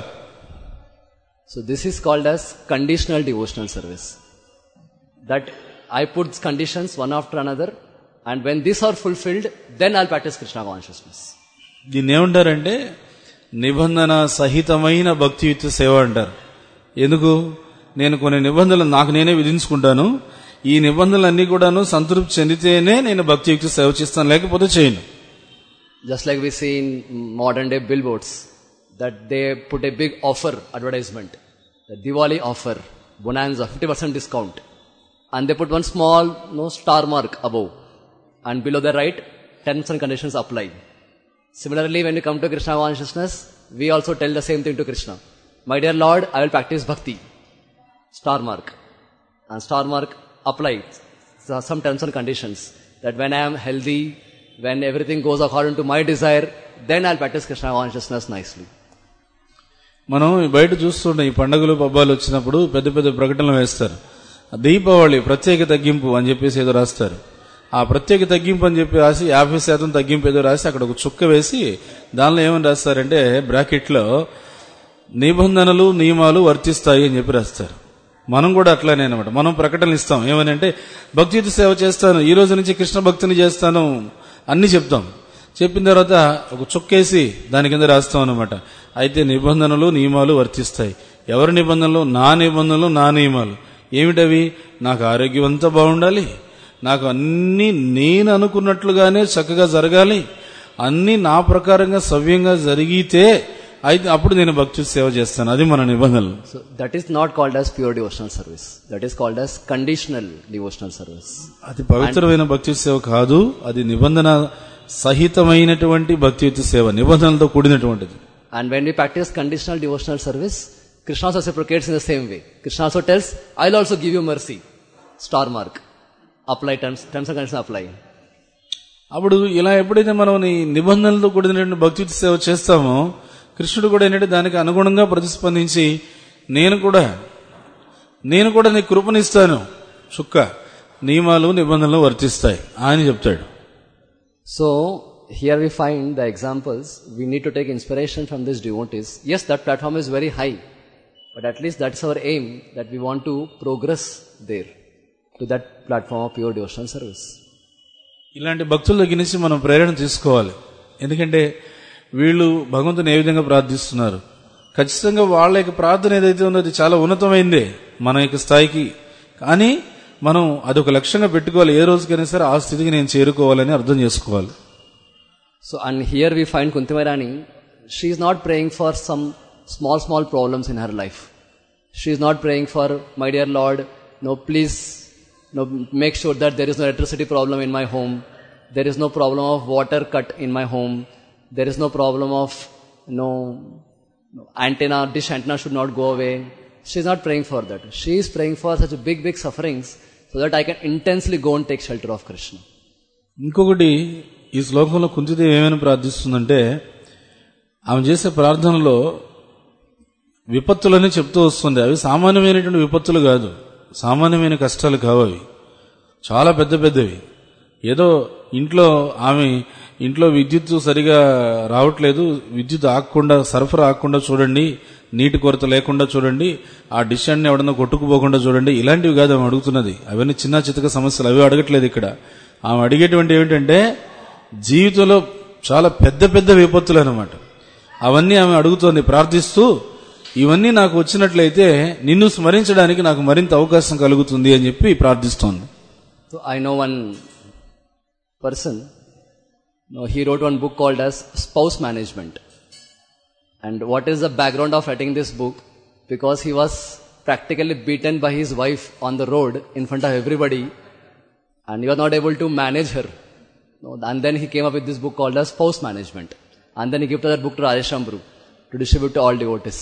So this is called as conditional devotional service. That I put conditions one after another, and when these are fulfilled, then I'll practice Krishna consciousness. దీన్ని ఏమంటారంటే నిబంధన సహితమైన భక్తియుక్త సేవ అంటారు. ఎందుకు? నేను కొన్ని నిబంధనలు నాకు నేనే విధించుకుంటాను, ఈ నిబంధనలన్నీ కూడాను సంతృప్తి చెందితేనే నేను భక్తియుక్త సేవ చేస్తాను, లేకపోతే చేయను. Just like we see in modern day billboards, that they put a big offer advertisement, the Diwali offer, bonanza, fifty percent discount, and they put one small no star mark above, and below the right, terms and conditions apply. Similarly, when we come to Krishna consciousness, we also tell the same thing to Krishna. My dear Lord, I will practice bhakti. Star mark. And star mark apply. So some terms and conditions. That when I am healthy, when everything goes according to my desire, then I will practice Krishna consciousness nicely. మనం బయట చూస్తుంటే ఈ పండుగలు పబ్బాలు వచ్చినప్పుడు పెద్ద పెద్ద ప్రకటనలు వేస్తారు. దీపావళి ప్రత్యేక తగ్గింపు అని చెప్పేసి ఏదో రాస్తారు. ఆ ప్రత్యేక తగ్గింపు అని చెప్పి రాసి యాభై శాతం తగ్గింపు ఏదో రాసి అక్కడ ఒక చుక్క వేసి దానిలో ఏమని రాస్తారంటే బ్రాకెట్లో నిబంధనలు నియమాలు వర్తిస్తాయి అని చెప్పి రాస్తారు. మనం కూడా అట్లానే అనమాట. మనం ప్రకటనలు ఇస్తాం. ఏమని అంటే భక్తియుత సేవ చేస్తాను, ఈ రోజు నుంచి కృష్ణ భక్తిని చేస్తాను అన్ని చెప్తాం. చెప్పిన తర్వాత ఒక చుక్కేసి దాని కింద రాస్తాం అనమాట. అయితే నిబంధనలు నియమాలు వర్తిస్తాయి. ఎవరి నిబంధనలు? నా నిబంధనలు, నా నియమాలు. ఏమిటవి? నాకు ఆరోగ్యం అంతా బాగుండాలి, నాకు అన్ని నేను అనుకున్నట్లుగానే చక్కగా జరగాలి, అన్ని నా ప్రకారంగా సవ్యంగా జరిగితే అయితే అప్పుడు నేను భక్తి సేవ చేస్తాను. అది మన నిబంధనలు. So that is not called as pure devotional service. That is called as conditional devotional service. అది పవిత్రమైన భక్తి సేవ కాదు, అది నిబంధన సహితమైనటువంటి భక్తియుత సేవ, నిబంధనలతో కూడినటువంటిది. And when we practice conditional devotional service, Krishna also reciprocates in the same way. Krishna also tells, I'll also give you mercy. Star mark. Apply terms, terms and conditions apply. అప్పుడు ఇలా ఎప్పుడైతే మనం ఈ నిబంధనలతో కూడినటువంటి భక్తియుత సేవ చేస్తామో కృష్ణుడు కూడా ఏంటంటే దానికి అనుగుణంగా ప్రతిస్పందించి నేను కూడా నేను కూడా నీ కృపనిస్తాను, చుక్క నియమాలు నిబంధనలు వర్తిస్తాయి అని చెప్తాడు. So here we find the examples. We need to take inspiration from these devotees. Yes, that platform is very high, but at least that's our aim, that we want to progress there to that platform of pure devotional service. ఇలాంటి భక్తుల దగ్గర నుంచి మనం ప్రేరణ తీసుకోవాలి. ఎందుకంటే వీళ్ళు భగవంతుని ఏ విధంగా ప్రార్థిస్తున్నారు, ఖచ్చితంగా వాళ్ళ యొక్క ప్రార్థన ఏదైతే ఉందో అది చాలా ఉన్నతమైందే మన యొక్క స్థాయికి. కానీ మనం అదొక లక్ష్యంగా పెట్టుకోవాలి. ఏ రోజుకైనా సరే ఆ స్థితికి నేను చేరుకోవాలని అర్థం చేసుకోవాలి. So, and here we find Kunti Maharani, she is not praying for some small, small problems in her life. She is not praying for, my dear Lord, no, please, no, make sure that there is no electricity problem in my home. There is no problem of water cut in my home. There is no problem of, no, no antenna, dish antenna should not go away. She is not praying for that. She is praying for such big, big sufferings so that I can intensely go and take shelter of Krishna. ఇంకొకటి ఈ శ్లోకంలో కుంతిదేవి ఏమైనా ప్రార్థిస్తుందంటే ఆమె చేసే ప్రార్థనలో విపత్తులని చెప్తూ వస్తుంది. అవి సామాన్యమైనటువంటి విపత్తులు కాదు, సామాన్యమైన కష్టాలు కావు, అవి చాలా పెద్ద పెద్దవి. ఏదో ఇంట్లో ఆమె ఇంట్లో విద్యుత్ సరిగా రావట్లేదు, విద్యుత్ ఆగకుండా సరఫరా ఆగకుండా చూడండి, నీటి కొరత లేకుండా చూడండి, ఆ డిష్ అన్ని ఎవడన్నా కొట్టుకుపోకుండా చూడండి, ఇలాంటివి కాదు ఆమె అడుగుతున్నది. అవన్నీ చిన్న చితక సమస్యలు, అవి అడగట్లేదు ఇక్కడ. ఆమె అడిగేటువంటి ఏమిటంటే జీవితంలో చాలా పెద్ద పెద్ద విపత్తులు అన్నమాట. అవన్నీ ఆమె అడుగుతోంది, ప్రార్థిస్తూ ఇవన్నీ నాకు వచ్చినట్లయితే నిన్ను స్మరించడానికి నాకు మరింత అవకాశం కలుగుతుంది అని చెప్పి ప్రార్థిస్తోంది. So I know one person, no, he wrote one book called as Spouse Management. And what is the background of writing this book? Because he was practically beaten by his wife on the road in front of everybody, and he was not able to manage her. No, and then he came up with this book called as Spouse Management. And then he gave that book to Rajesh Ambru to distribute to all devotees.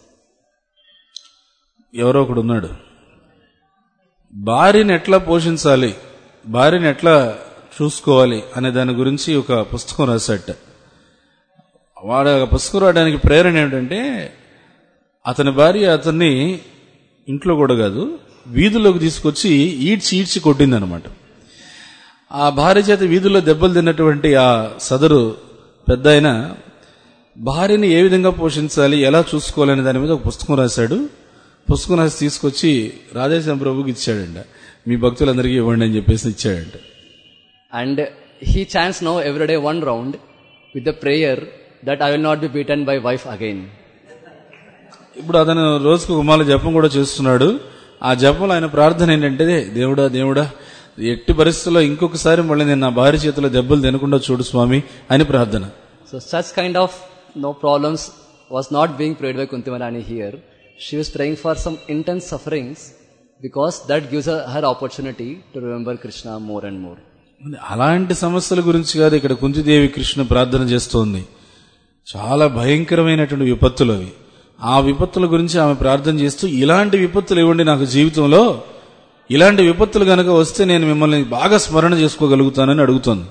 ఎవరో ఒకడు ఉన్నాడు, భార్యని ఎట్లా పోషించాలి, భార్యని ఎట్లా చూసుకోవాలి అనే దాని గురించి ఒక పుస్తకం రాశాట. వాడు ఆ పుస్తకం రాయడానికి ప్రేరణ ఏమిటంటే, అతని భార్య అతన్ని ఇంట్లో కూడా కాదు వీధుల్లోకి తీసుకొచ్చి ఈడ్చి ఈడ్చి కొట్టిందనమాట. ఆ భార్య చేత వీధుల్లో దెబ్బలు తిన్నటువంటి ఆ సదరు పెద్ద ఆయన భార్యని ఏ విధంగా పోషించాలి, ఎలా చూసుకోవాలనే దాని మీద ఒక పుస్తకం రాశాడు. పుస్తకం రాసి తీసుకొచ్చి రాధేశ్యామ ప్రభుకి ఇచ్చాడంట. మీ భక్తులందరికీ ఇవ్వండి అని చెప్పేసి ఇచ్చాడంట. And he chants no every day one round with the prayer that I will not be beaten by wife again. ఇప్పుడు అతను రోజుకు ఒక మాల జపం కూడా చేస్తున్నాడు. ఆ జపంలో ఆయన ప్రార్థన ఏంటంటే, దేవుడా దేవుడా ఎట్టి పరిస్థితుల్లో ఇంకొకసారి మళ్ళీ నేను నా భార్య చేతిలో దెబ్బలు తినకుండా చూడు స్వామి అని ప్రార్థన. So such kind of no problems was not being prayed by కుంతిమరాణి here. She was praying for some intense sufferings because that gives her, her opportunity to remember Krishna more and more. అలాంటి సమస్యల గురించి కాదు ఇక్కడ కుంతిదేవి కృష్ణ ప్రార్థన చేస్తోంది. చాలా భయంకరమైనటువంటి విపత్తులు అవి. ఆ విపత్తుల గురించి ఆమె ప్రార్థన చేస్తూ, ఇలాంటి విపత్తులు ఇవ్వండి నాకు జీవితంలో, ఇలాంటి విపత్తులు గనక వస్తే నేను మిమ్మల్ని బాగా స్మరణ చేసుకోగలుగుతానని అడుగుతోంది.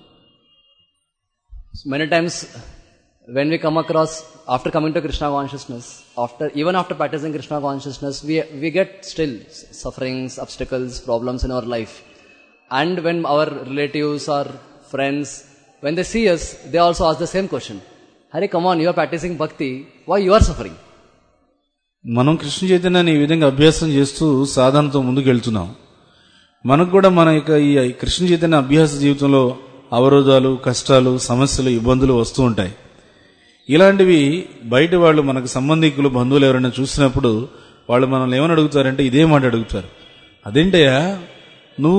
Many times when we come across, after coming to Krishna consciousness, after even after practicing Krishna consciousness, we we get still sufferings, obstacles, problems in our life. And when our relatives or friends, when they see us, they also ask the same question. Hari, come on, you are practicing bhakti, why you are suffering? మనం కృష్ణ చైతన్యాన్ని ఈ విధంగా అభ్యాసం చేస్తూ సాధనతో ముందుకు వెళ్తున్నాం. మనకు కూడా మన యొక్క ఈ కృష్ణ చైతన్య అభ్యాస జీవితంలో అవరోధాలు, కష్టాలు, సమస్యలు, ఇబ్బందులు వస్తూ ఉంటాయి. ఇలాంటివి బయట వాళ్ళు, మనకు సంబంధికులు, బంధువులు ఎవరైనా చూసినప్పుడు వాళ్ళు మనల్ని ఏమని అడుగుతారంటే ఇదే మాట అడుగుతారు. అదేంటయ్యా, నువ్వు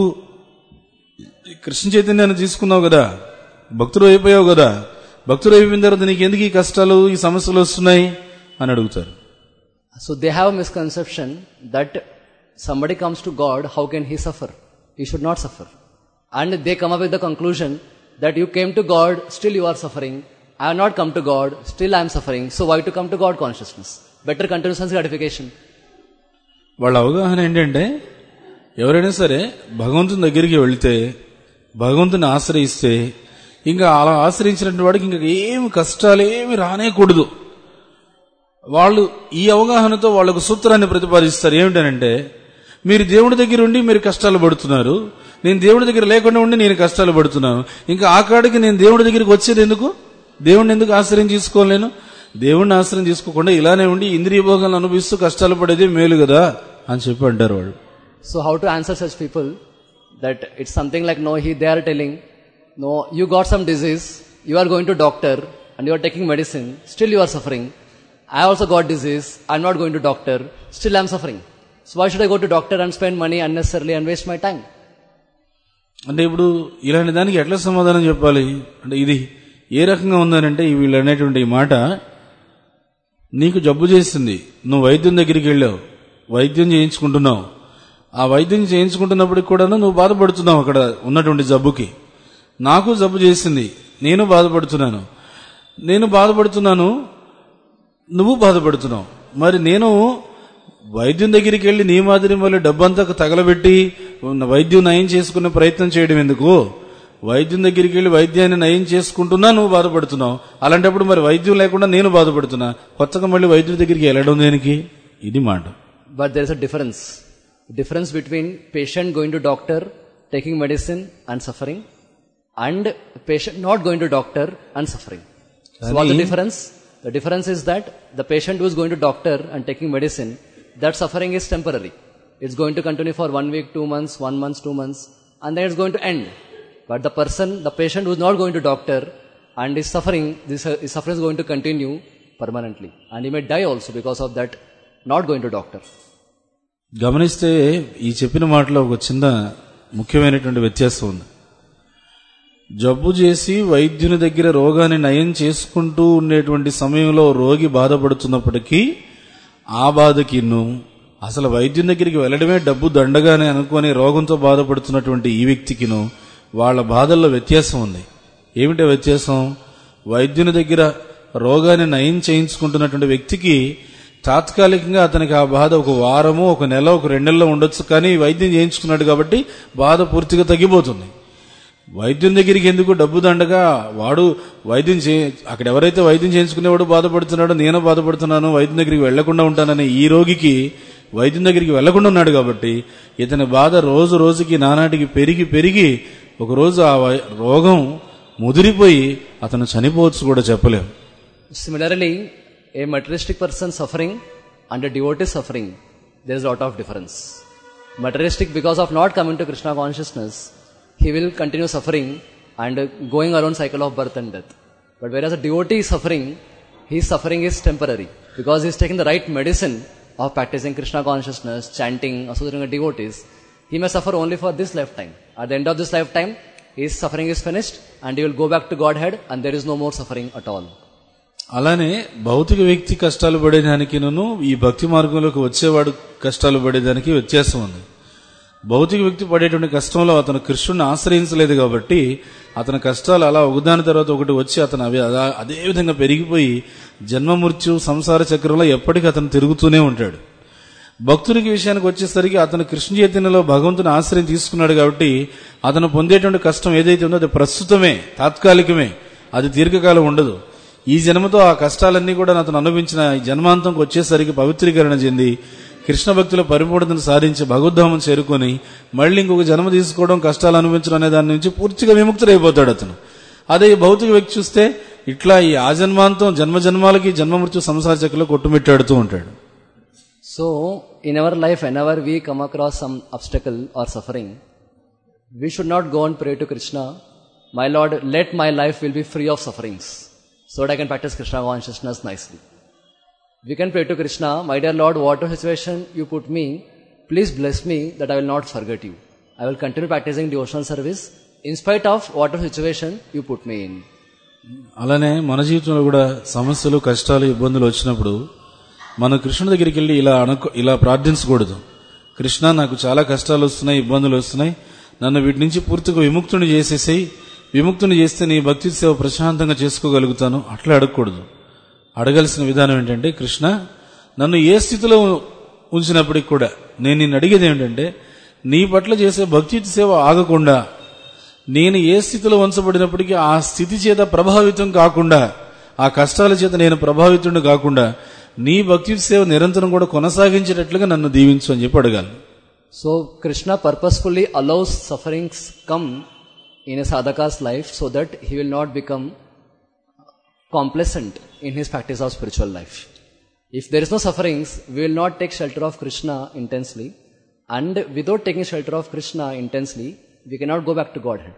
కృష్ణ చైతన్యాన్ని తీసుకున్నావు కదా, భక్తుడు అయిపోయావు కదా, భక్తుడు అయిపోయిన తర్వాత నీకు ఎందుకు ఈ కష్టాలు, ఈ సమస్యలు వస్తున్నాయి అని అడుగుతారు. So they have a misconception that somebody comes to God, how can he suffer? He should not suffer. And they come up with the conclusion that you came to God, still you are suffering. I have not come to God, still I am suffering. So why to come to God consciousness? Better continuous gratification. వాళ్ళ అవగాహన ఏంటంటే, ఎవరైనా సరే భగవంతుని దగ్గరికి వెళితే, భగవంతుని ఆశ్రయిస్తే, ఇంకా అలా ఆశ్రయించినటువంటి వాడికి ఇంకా ఏమి కష్టాలు ఏమి రానేకూడదు. వాళ్ళు ఈ అవగాహనతో వాళ్ళకు సూత్రాన్ని ప్రతిపాదిస్తారు. ఏమిటనంటే, మీరు దేవుడి దగ్గర ఉండి మీరు కష్టాలు పడుతున్నారు, నేను దేవుడి దగ్గర లేకుండా ఉండి నేను కష్టాలు పడుతున్నాను, ఇంకా ఆ కాడికి నేను దేవుడి దగ్గరికి వచ్చేది ఎందుకు, దేవుడిని ఎందుకు ఆశ్రయం తీసుకోలేను, దేవుడిని ఆశ్రయం తీసుకోకుండా ఇలానే ఉండి ఇంద్రియ భోగాలను అనుభవిస్తూ కష్టాలు పడేది మేలు కదా అని చెప్పి అంటారు వాళ్ళు. So how to answer such people? That it's something like, no, he they are telling, no, you got some disease, you are going to doctor and you are taking medicine, still you are suffering. I also got disease, I'm not going to doctor, still I'm suffering. So why should I go to doctor and spend money unnecessarily and waste my time? అంటే ఇప్పుడు ఇలాంటి దానికి ఎట్లా సమాధానం చెప్పాలి అంటే, ఇది ఏ రకంగా ఉందనంటే, వీళ్ళు అనేటువంటి మాట, నీకు జబ్బు చేసింది, నువ్వు వైద్యం దగ్గరికి వెళ్ళావు, వైద్యం చేయించుకుంటున్నావు, ఆ వైద్యం చేయించుకుంటున్నప్పటికి కూడా నువ్వు బాధపడుతున్నావు అక్కడ ఉన్నటువంటి జబ్బుకి. నాకు జబ్బు చేసింది, నేను బాధపడుతున్నాను, నేను బాధపడుతున్నాను నువ్వు బాధపడుతున్నావు, మరి నేను వైద్యం దగ్గరికి వెళ్ళి నీ మాదిరి మళ్ళీ డబ్బంతా తగలబెట్టి వైద్యం నయం చేసుకునే ప్రయత్నం చేయడం ఎందుకు? వైద్యం దగ్గరికి వెళ్ళి వైద్యాన్ని నయం చేసుకుంటున్నా నువ్వు బాధపడుతున్నావు, అలాంటప్పుడు మరి వైద్యం లేకుండా నేను బాధపడుతున్నా, కొత్తగా మళ్ళీ వైద్యుడి దగ్గరికి వెళ్ళడం దేనికి? ఇది మాట. But there is a difference difference between patient going to doctor taking medicine and suffering and patient not going to doctor and suffering. So what the difference? The difference is that the patient who is going to doctor and taking medicine, that suffering is temporary. It's going to continue for one week, two months, one month, two months, and then it's going to end. But the person, the patient who is not going to doctor and is suffering, this his suffering is going to continue permanently. And he may die also because of that, not going to doctor. గమనిస్తే ఈ చెప్పిన మాటలో ఒక చిన్న ముఖ్యమైనటువంటి వ్యత్యాసం ఉంది. జబ్బు చేసి వైద్యుని దగ్గర రోగాన్ని నయం చేసుకుంటూ ఉండేటువంటి సమయంలో రోగి బాధపడుతున్నప్పటికీ ఆ బాధకిన్ను అసలు వైద్యుని దగ్గరికి వెళ్ళడమే డబ్బు దండగానే అనుకుని రోగంతో బాధపడుతున్నటువంటి ఈ వ్యక్తికిను వాళ్ళ బాధల్లో వ్యత్యాసం ఉంది. ఏమిటో వ్యత్యాసం? వైద్యుని దగ్గర రోగాన్ని నయం చేయించుకుంటున్నటువంటి వ్యక్తికి తాత్కాలికంగా అతనికి ఆ బాధ ఒక వారము, ఒక నెల, ఒక రెండు నెలలో ఉండొచ్చు. కానీ వైద్యం చేయించుకున్నాడు కాబట్టి బాధ పూర్తిగా తగ్గిపోతుంది. వైద్యుని దగ్గరికి ఎందుకు డబ్బు దండగా? వాడు వైద్యం చే అక్కడ ఎవరైతే వైద్యం చేయించుకునేవాడు బాధపడుతున్నాడో, నేను బాధపడుతున్నాను, వైద్యం దగ్గరికి వెళ్లకుండా ఉంటానని ఈ రోగికి వైద్యం దగ్గరికి వెళ్లకుండా ఉన్నాడు కాబట్టి ఇతని బాధ రోజు రోజుకి నానాటికి పెరిగి పెరిగి ఒకరోజు ఆ రోగం ముదిరిపోయి అతను చనిపోవచ్చు కూడా చెప్పలేము. Similarly, a materialistic person suffering and a devotee suffering, there is a lot of difference. Materialistic, because of not coming to Krishna consciousness, he will continue suffering and going around cycle of birth and death. But whereas a devotee is suffering, his suffering is temporary because he is taking the right medicine of practicing Krishna consciousness, chanting, associating with devotees. He may suffer only for this lifetime. At the end of this lifetime, his suffering is finished and he will go back to Godhead and there is no more suffering at all. అలానే భౌతిక వ్యక్తి కష్టాలు పడేదానికిను ఈ భక్తి మార్గంలోకి వచ్చేవాడు కష్టాలు పడేదానికి వ్యత్యాసం ఉంది. భౌతిక వ్యక్తి పడేటువంటి కష్టంలో అతను కృష్ణుని ఆశ్రయించలేదు కాబట్టి అతని కష్టాలు అలా ఒకదాని తర్వాత ఒకటి వచ్చి అతను అవి అదే విధంగా పెరిగిపోయి జన్మమృత్యు సంసార చక్రంలో ఎప్పటికీ అతను తిరుగుతూనే ఉంటాడు. భక్తునికి విషయానికి వచ్చేసరికి అతను కృష్ణ చైతన్యంలో భగవంతుని ఆశ్రయం తీసుకున్నాడు కాబట్టి అతను పొందేటువంటి కష్టం ఏదైతే ఉందో అది ప్రస్తుతమే, తాత్కాలికమే, అది దీర్ఘకాలం ఉండదు. ఈ జన్మతో ఆ కష్టాలన్నీ కూడా అతను అనుభవించిన ఈ జన్మాంతంకి వచ్చేసరికి పవిత్రీకరణ చెంది కృష్ణ భక్తుల పరిపూర్ణతను సాధించి భగవద్ధామం చేరుకొని మళ్ళీ ఇంకొక జన్మ తీసుకోవడం, కష్టాలు అనుభవించడం అనే దాని నుంచి పూర్తిగా విముక్తుడైపోతాడు అతను. అదే ఈ భౌతిక వ్యక్తి చూస్తే ఇట్లా ఈ ఆ జన్మాంతం జన్మ జన్మాలకి జన్మమృత్యు సంసార చక్రంలో కొట్టుమిట్టాడుతూ ఉంటాడు. So, in our life, whenever we come across some obstacle or suffering, we should not go and pray to Krishna, my Lord, let my life will be free of sufferings, so that I can practice Krishna consciousness nicely. We can pray to Krishna, my dear Lord, whatever situation you put me, please bless me that I will not forget you. I will continue practicing devotional service in spite of whatever situation you put me in. అలానే మన జీవితంలో కూడా సమస్యలు, కష్టాలు, ఇబ్బందులు వచ్చినప్పుడు మనం కృష్ణుడి దగ్గరికి వెళ్ళి ఇలా అనుకో ఇలా ప్రార్థించకూడదు. కృష్ణ, నాకు చాలా కష్టాలు వస్తున్నాయి, ఇబ్బందులు వస్తున్నాయి, నన్ను వీటి నుంచి పూర్తిగా విముక్తుని చేసేసేయి, విముక్తుని చేస్తే నీ భక్తి సేవ ప్రశాంతంగా చేసుకోగలుగుతాను, అట్లా అడగకూడదు. అడగాల్సిన విధానం ఏంటంటే, కృష్ణ, నన్ను ఏ స్థితిలో ఉంచినప్పటికి కూడా నేను నిన్ను అడిగేది ఏమిటంటే, నీ పట్ల చేసే భక్తి సేవ ఆగకుండా, నేను ఏ స్థితిలో ఉంచబడినప్పటికీ ఆ స్థితి చేత ప్రభావితం కాకుండా, ఆ కష్టాల చేత నేను ప్రభావితుడు కాకుండా నీ భక్తి సేవ నిరంతరం కూడా కొనసాగించేటట్లుగా నన్ను దీవించు అని చెప్పి అడగాలి. So Krishna purposefully allows sufferings come in a sadhaka's life so that he will not become complacent in his practice of spiritual life. If there is no sufferings, we will not take shelter of Krishna intensely, and without taking shelter of Krishna intensely, we cannot go back to Godhead.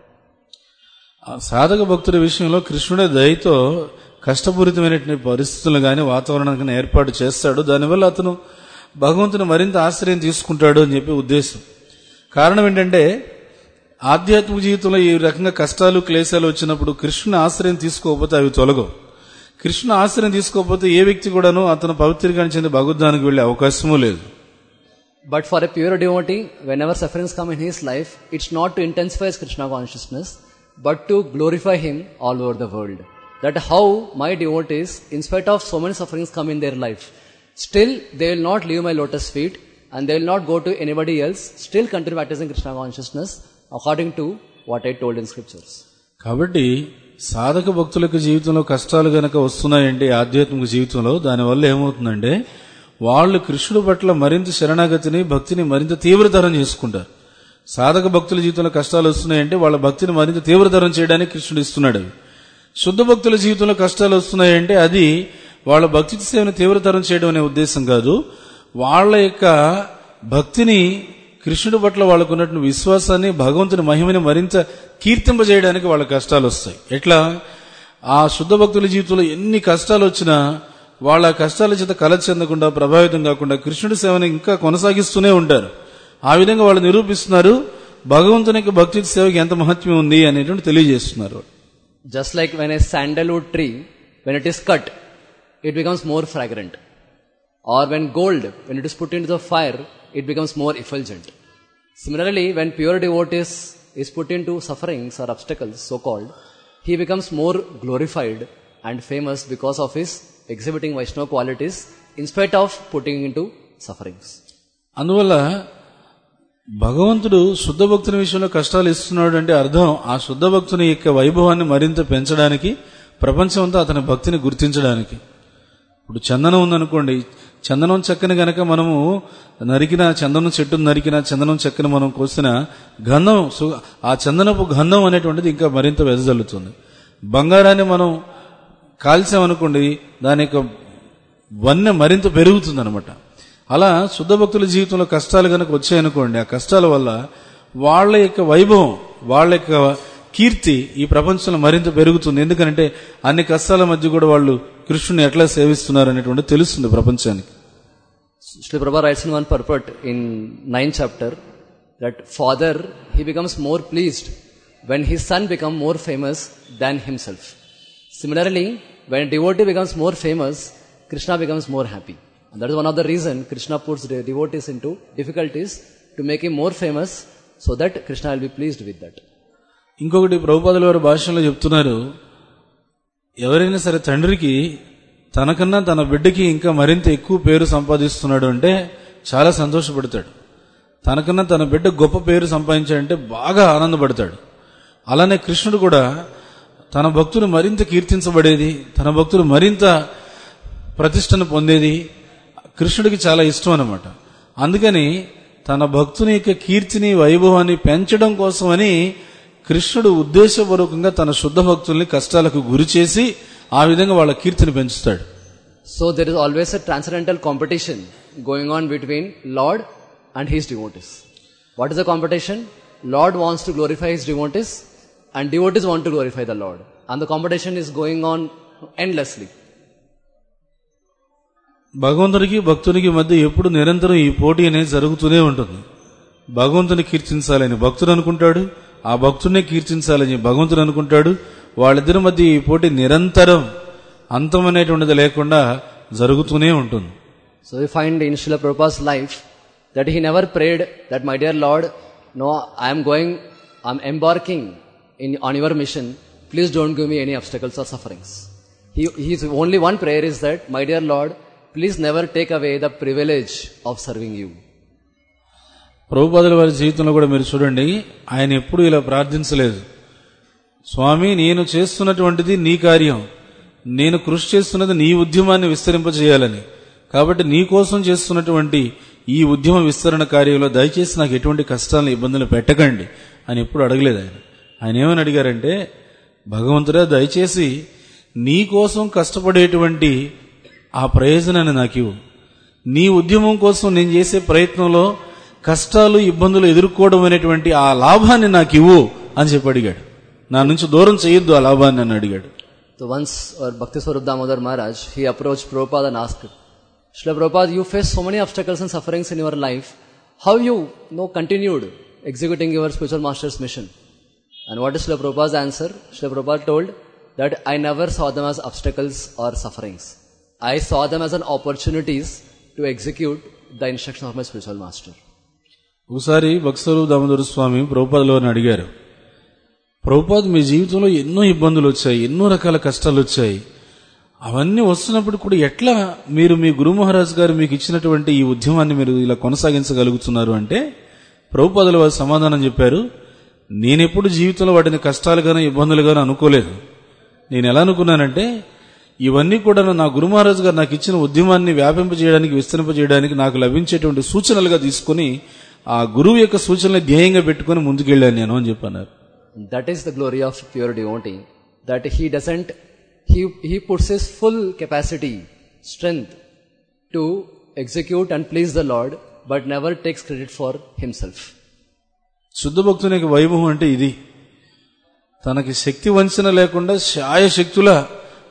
సాధక భక్తుల విషయంలో కృష్ణుడే దయతో కష్టపూరితమైనటువంటి పరిస్థితులను కానీ వాతావరణాన్ని కానీ ఏర్పాటు చేస్తాడు. దానివల్ల అతను భగవంతుని మరింత ఆశ్రయం తీసుకుంటాడు అని చెప్పి ఉద్దేశం. కారణం ఏంటంటే, ఆధ్యాత్మిక జీవితంలో ఈ రకంగా కష్టాలు, క్లేశాలు వచ్చినప్పుడు కృష్ణుని ఆశ్రయం తీసుకోకపోతే అవి తొలగవు. కృష్ణ ఆశ్రయం తీసుకోకపోతే ఏ వ్యక్తి కూడాను అతను పవిత్రీకరణ చెంది భగవద్ధానికి వెళ్లే అవకాశమూ లేదు. But for a pure devotee, whenever sufferings come in his life, it's not to intensify his Krishna consciousness, but to glorify him all over the world. That how my devotees, in spite of so many sufferings come in their life, still they will not leave my lotus feet and they will not go to anybody else, still continue practicing Krishna consciousness according to what I told in scriptures. కాబట్టి సాధక భక్తులకు జీవితంలో కష్టాలు గనక వస్తున్నాయంటే ఆధ్యాత్మిక జీవితంలో, దానివల్ల ఏమవుతుందంటే వాళ్ళు కృష్ణుడి పట్ల మరింత శరణాగతిని, భక్తిని మరింత తీవ్రతరం చేసుకుంటారు. సాధక భక్తుల జీవితంలో కష్టాలు వస్తున్నాయంటే వాళ్ళ భక్తిని మరింత తీవ్రతరం చేయడానికి కృష్ణుడు ఇస్తున్నాడు. శుద్ధ భక్తుల జీవితంలో కష్టాలు వస్తున్నాయంటే అది వాళ్ళ భక్తి సేవను తీవ్రతరం చేయడం అనే ఉద్దేశం కాదు, వాళ్ళ యొక్క భక్తిని, కృష్ణుడి పట్ల వాళ్ళకు ఉన్నటువంటి విశ్వాసాన్ని, భగవంతుని మహిమని మరింత కీర్తింపజేయడానికి వాళ్ళ కష్టాలు వస్తాయి. ఎట్లా? ఆ శుద్ధ భక్తుల జీవితంలో ఎన్ని కష్టాలు వచ్చినా వాళ్ళ కష్టాల చేత కలత చెందకుండా ప్రభావితం కాకుండా కృష్ణుడి సేవని ఇంకా కొనసాగిస్తూనే ఉంటారు. ఆ విధంగా వాళ్ళు నిరూపిస్తున్నారు భగవంతుని యొక్క భక్తి సేవకి ఎంత మహత్యం ఉంది అనేటువంటి తెలియజేస్తున్నారు. Just like when a sandalwood tree, when it is cut, it becomes more fragrant. Or when gold, when it is put into the fire, it becomes more effulgent. Similarly, when pure devotees is put into sufferings or obstacles, so-called, he becomes more glorified and famous because of his exhibiting Vaishnava qualities in spite of putting into sufferings. అందువల్ల భగవంతుడు శుద్ధ భక్తుని విషయంలో కష్టాలు ఇస్తున్నాడు అంటే అర్థం ఆ శుద్ధ భక్తుని యొక్క వైభవాన్ని మరింత పెంచడానికి, ప్రపంచం అంతా అతని భక్తిని గుర్తించడానికి. ఇప్పుడు చందనం ఉందనుకోండి, చందనం చెక్కని గనక మనము నరికిన చందనం చెట్టును నరికిన చందనం చెక్కని మనం కోసిన గంధం, ఆ చందనపు గంధం అనేటువంటిది ఇంకా మరింత వెదజల్లుతుంది. బంగారాన్ని మనం కాల్చామనుకోండి, దాని యొక్క వన్నె మరింత పెరుగుతుంది అనమాట. అలా శుద్ధ భక్తుల జీవితంలో కష్టాలు కనుక వచ్చాయనుకోండి, ఆ కష్టాల వల్ల వాళ్ళ యొక్క వైభవం, వాళ్ళ యొక్క కీర్తి ఈ ప్రపంచంలో మరింత పెరుగుతుంది. ఎందుకంటే అన్ని కష్టాల మధ్య కూడా వాళ్ళు కృష్ణుని ఎట్లా సేవిస్తున్నారు అనేటువంటి తెలుస్తుంది ప్రపంచానికి. Srila Prabhupada writes in one purport in ninth chapter that father, he becomes more pleased when his son becomes more famous than himself. Similarly, when a devotee becomes more famous, Krishna becomes more happy. And that is one of the reasons Krishna puts the devotees into difficulties to make him more famous so that Krishna will be pleased with that. ఇంకొకటి ప్రభుపాదుల వారి భాషలో చెప్తున్నారు, ఎవరైనా సరే తండ్రికి తనకన్నా తన బిడ్డకి ఇంకా మరింత ఎక్కువ పేరు సంపాదిస్తున్నాడు అంటే చాలా సంతోషపడతాడు. తనకన్నా తన బిడ్డ గొప్ప పేరు సంపాదించాడంటే బాగా ఆనందపడతాడు. అలానే కృష్ణుడు కూడా తన భక్తులు మరింత కీర్తించబడేది, తన భక్తులు మరింత ప్రతిష్టను పొందేది కృష్ణుడికి చాలా ఇష్టం అన్నమాట. అందుకని తన భక్తుని యొక్క కీర్తిని వైభవాన్ని పెంచడం కోసమని కృష్ణుడు ఉద్దేశపూర్వకంగా తన శుద్ధ భక్తుల్ని కష్టాలకు గురి చేసి ఆ విధంగా వాళ్ళ కీర్తిని పెంచుతాడు. So there is always a transcendental competition going on between Lord and his devotees. What is the competition? Lord wants to glorify his devotees and devotees want to glorify the Lord. And the competition is going on endlessly. భగవంతునికి భక్తునికి మధ్య ఎప్పుడు నిరంతరం ఈ పోటీ అనేది జరుగుతూనే ఉంటుంది. భగవంతుని కీర్తించాలని భక్తుడు అనుకుంటాడు, ఆ భక్తుడినే కీర్తించాలని భగవంతుడు అనుకుంటాడు. వాళ్ళిద్దరి మధ్య ఈ పోటీ నిరంతరం అంతం అనేటువంటిది లేకుండా జరుగుతూనే ఉంటుంది. So we find in Srila Prabhupada's life that he never prayed that, my dear Lord, no, I am going, I am embarking in on your mission, please don't give me any obstacles or sufferings. He, his only one prayer is that, my dear Lord, please never take away the privilege of serving you. ప్రభుపాదుల వారి జీవితంలో కూడా మీరు చూడండి, ఆయన ఎప్పుడు ఇలా ప్రార్థించలేదు, స్వామి నేను చేస్తున్నటువంటిది నీ కార్యం, నేను కృషి చేస్తున్నది నీ ఉద్యమాన్ని విస్తరింపజేయాలని, కాబట్టి నీ కోసం చేస్తున్నటువంటి ఈ ఉద్యమ విస్తరణ కార్యంలో దయచేసి నాకు ఎటువంటి కష్టాలను ఇబ్బందులు పెట్టకండి అని ఎప్పుడు అడగలేదు. ఆయన ఆయన ఏమని అడిగారంటే, భగవంతుడా దయచేసి నీ కోసం కష్టపడేటువంటి ఆ ప్రయోజనాన్ని నాకు ఇవ్వు, నీ ఉద్యమం కోసం నేను చేసే ప్రయత్నంలో కష్టాలు ఇబ్బందులు ఎదుర్కోవడం అనేటువంటి ఆ లాభాన్ని నాకు ఇవ్వు అని చెప్పి అడిగాడు. నా నుంచి దూరం చేయొద్దు ఆ లాభాన్ని అని అడిగాడు. So once our Bhakti Swarup Damodar Maharaj, he approached Prabhupada and asked, Srila Prabhupada, you faced so many obstacles and sufferings in your life. How you, you know, continued executing your spiritual master's mission? And what is Srila Prabhupada's answer? Srila Prabhupada told that I never saw them as obstacles or sufferings. I saw them as an opportunities to execute the instruction of my spiritual master. ఒకసారి భక్తి స్వరూప్ దామోదర స్వామి ప్రభుపాదుల వారిని అడిగారు, ప్రభుపాద్ మీ జీవితంలో ఎన్నో ఇబ్బందులు వచ్చాయి, ఎన్నో రకాల కష్టాలు వచ్చాయి, అవన్నీ వస్తున్నప్పుడు కూడా ఎట్లా మీరు మీ గురు మహారాజ్ గారు మీకు ఇచ్చినటువంటి ఈ ఉద్యమాన్ని మీరు ఇలా కొనసాగించగలుగుతున్నారు అంటే ప్రభుపాదుల వారు సమాధానం చెప్పారు, నేనెప్పుడు జీవితంలో వాటిని కష్టాలుగానో ఇబ్బందులుగానో అనుకోలేదు. నేను ఎలా అనుకున్నానంటే ఇవన్నీ కూడా నా గురు మహారాజ్ గారు నాకు ఇచ్చిన ఉద్యమాన్ని వ్యాపింపజేయడానికి విస్తరింపజేయడానికి నాకు లభించేటువంటి సూచనలుగా తీసుకుని ఆ గురువు యొక్క సూచనలు ధ్యేయంగా పెట్టుకుని ముందుకెళ్ళాను నేను అని చెప్పన్నారు. That is the glory of pure devotee, that he doesn't, he, he puts his full capacity, strength to execute and please the Lord, but never takes credit for himself. శుద్ధ భక్తునికి వైభవం అంటే ఇది, తనకి శక్తి వంచన లేకుండా శాయ శక్తుల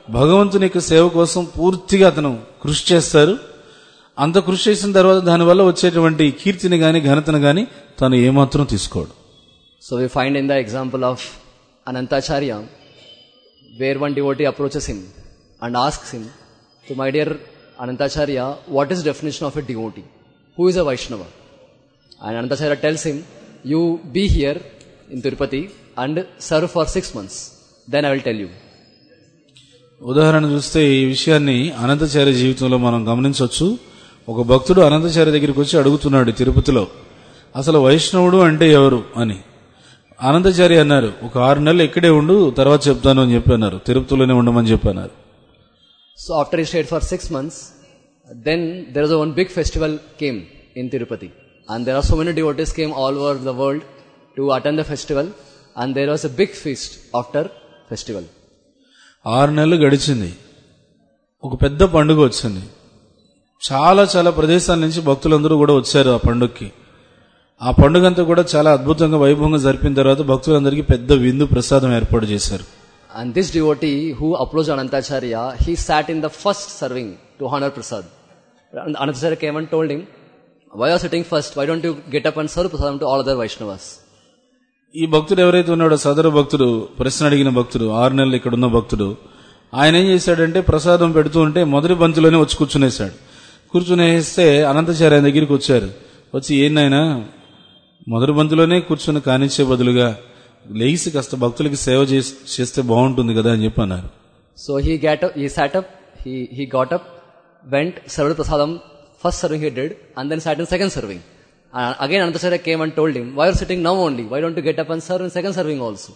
భగవంతుని యొక్క సేవ కోసం పూర్తిగా అతను కృషి చేస్తారు. అంత కృషి చేసిన తర్వాత దానివల్ల వచ్చేటువంటి కీర్తిని గాని ఘనతను గాని తను ఏమాత్రం తీసుకోడు. So we find in the example of Anantacharya, where one devotee approaches him and asks him, so my dear Anantacharya, what is the definition of a devotee? Who is a Vaishnava? And Anantacharya tells him, you be here in Tirupati and serve for six months. Then I will tell you. ఉదాహరణ చూస్తే ఈ విషయాన్ని అనంతాచార్య జీవితంలో మనం గమనించవచ్చు. ఒక భక్తుడు అనంతాచార్య దగ్గరికి వచ్చి అడుగుతున్నాడు తిరుపతిలో, అసలు వైష్ణవుడు అంటే ఎవరు అని. అనంతాచార్య అన్నారు, ఒక ఆరు నెలలు ఇక్కడే ఉండు, తర్వాత చెప్తాను అని చెప్పి అన్నారు. తిరుపతిలోనే ఉండమని చెప్పన్నారు. So after he stayed for six months, then there was a one big festival came in Tirupati. And there are so many devotees came all over the world to attend the festival. And there was a big feast after festival. ఆరు నెలలు గడిచింది. ఒక పెద్ద పండుగ వచ్చింది. చాలా చాలా ప్రదేశాల నుంచి భక్తులందరూ కూడా వచ్చారు ఆ పండుగకి. ఆ పండుగ అంతా కూడా చాలా అద్భుతంగా వైభవంగా జరిపిన తర్వాత భక్తులందరికీ పెద్ద విందు ప్రసాదం ఏర్పాటు చేశారు. And this devotee who approached Anantacharya, he sat in the first serving to honor prasad. And Anantacharya came and told him, why are you sitting first? Why don't you get up and serve prasadam to all other Vaishnavas? ఈ భక్తుడు ఎవరైతే ఉన్నాడో సదరు భక్తుడు, ప్రశ్న అడిగిన భక్తుడు, ఆరు నెలలు ఇక్కడ ఉన్న భక్తుడు, ఆయన ఏం చేశాడంటే ప్రసాదం పెడుతూ ఉంటే మొదటి బంతిలోనే వచ్చి కూర్చునేశాడు. కూర్చునేస్తే అనంతాచార్య దగ్గరికి వచ్చారు. వచ్చి ఏందైనా మొదటి బంతిలోనే కూర్చుని కానిచ్చే బదులుగా లేచి కాస్త భక్తులకి సేవ చేస్తే బాగుంటుంది కదా అని చెప్పి అన్నారు. So he got up, he sat up, he he got up, went, served prasadam, first serving he did, and then sat in second serving. And again Anantacharya came and told him, why are you sitting now only? Why don't you get up and serve in second serving also?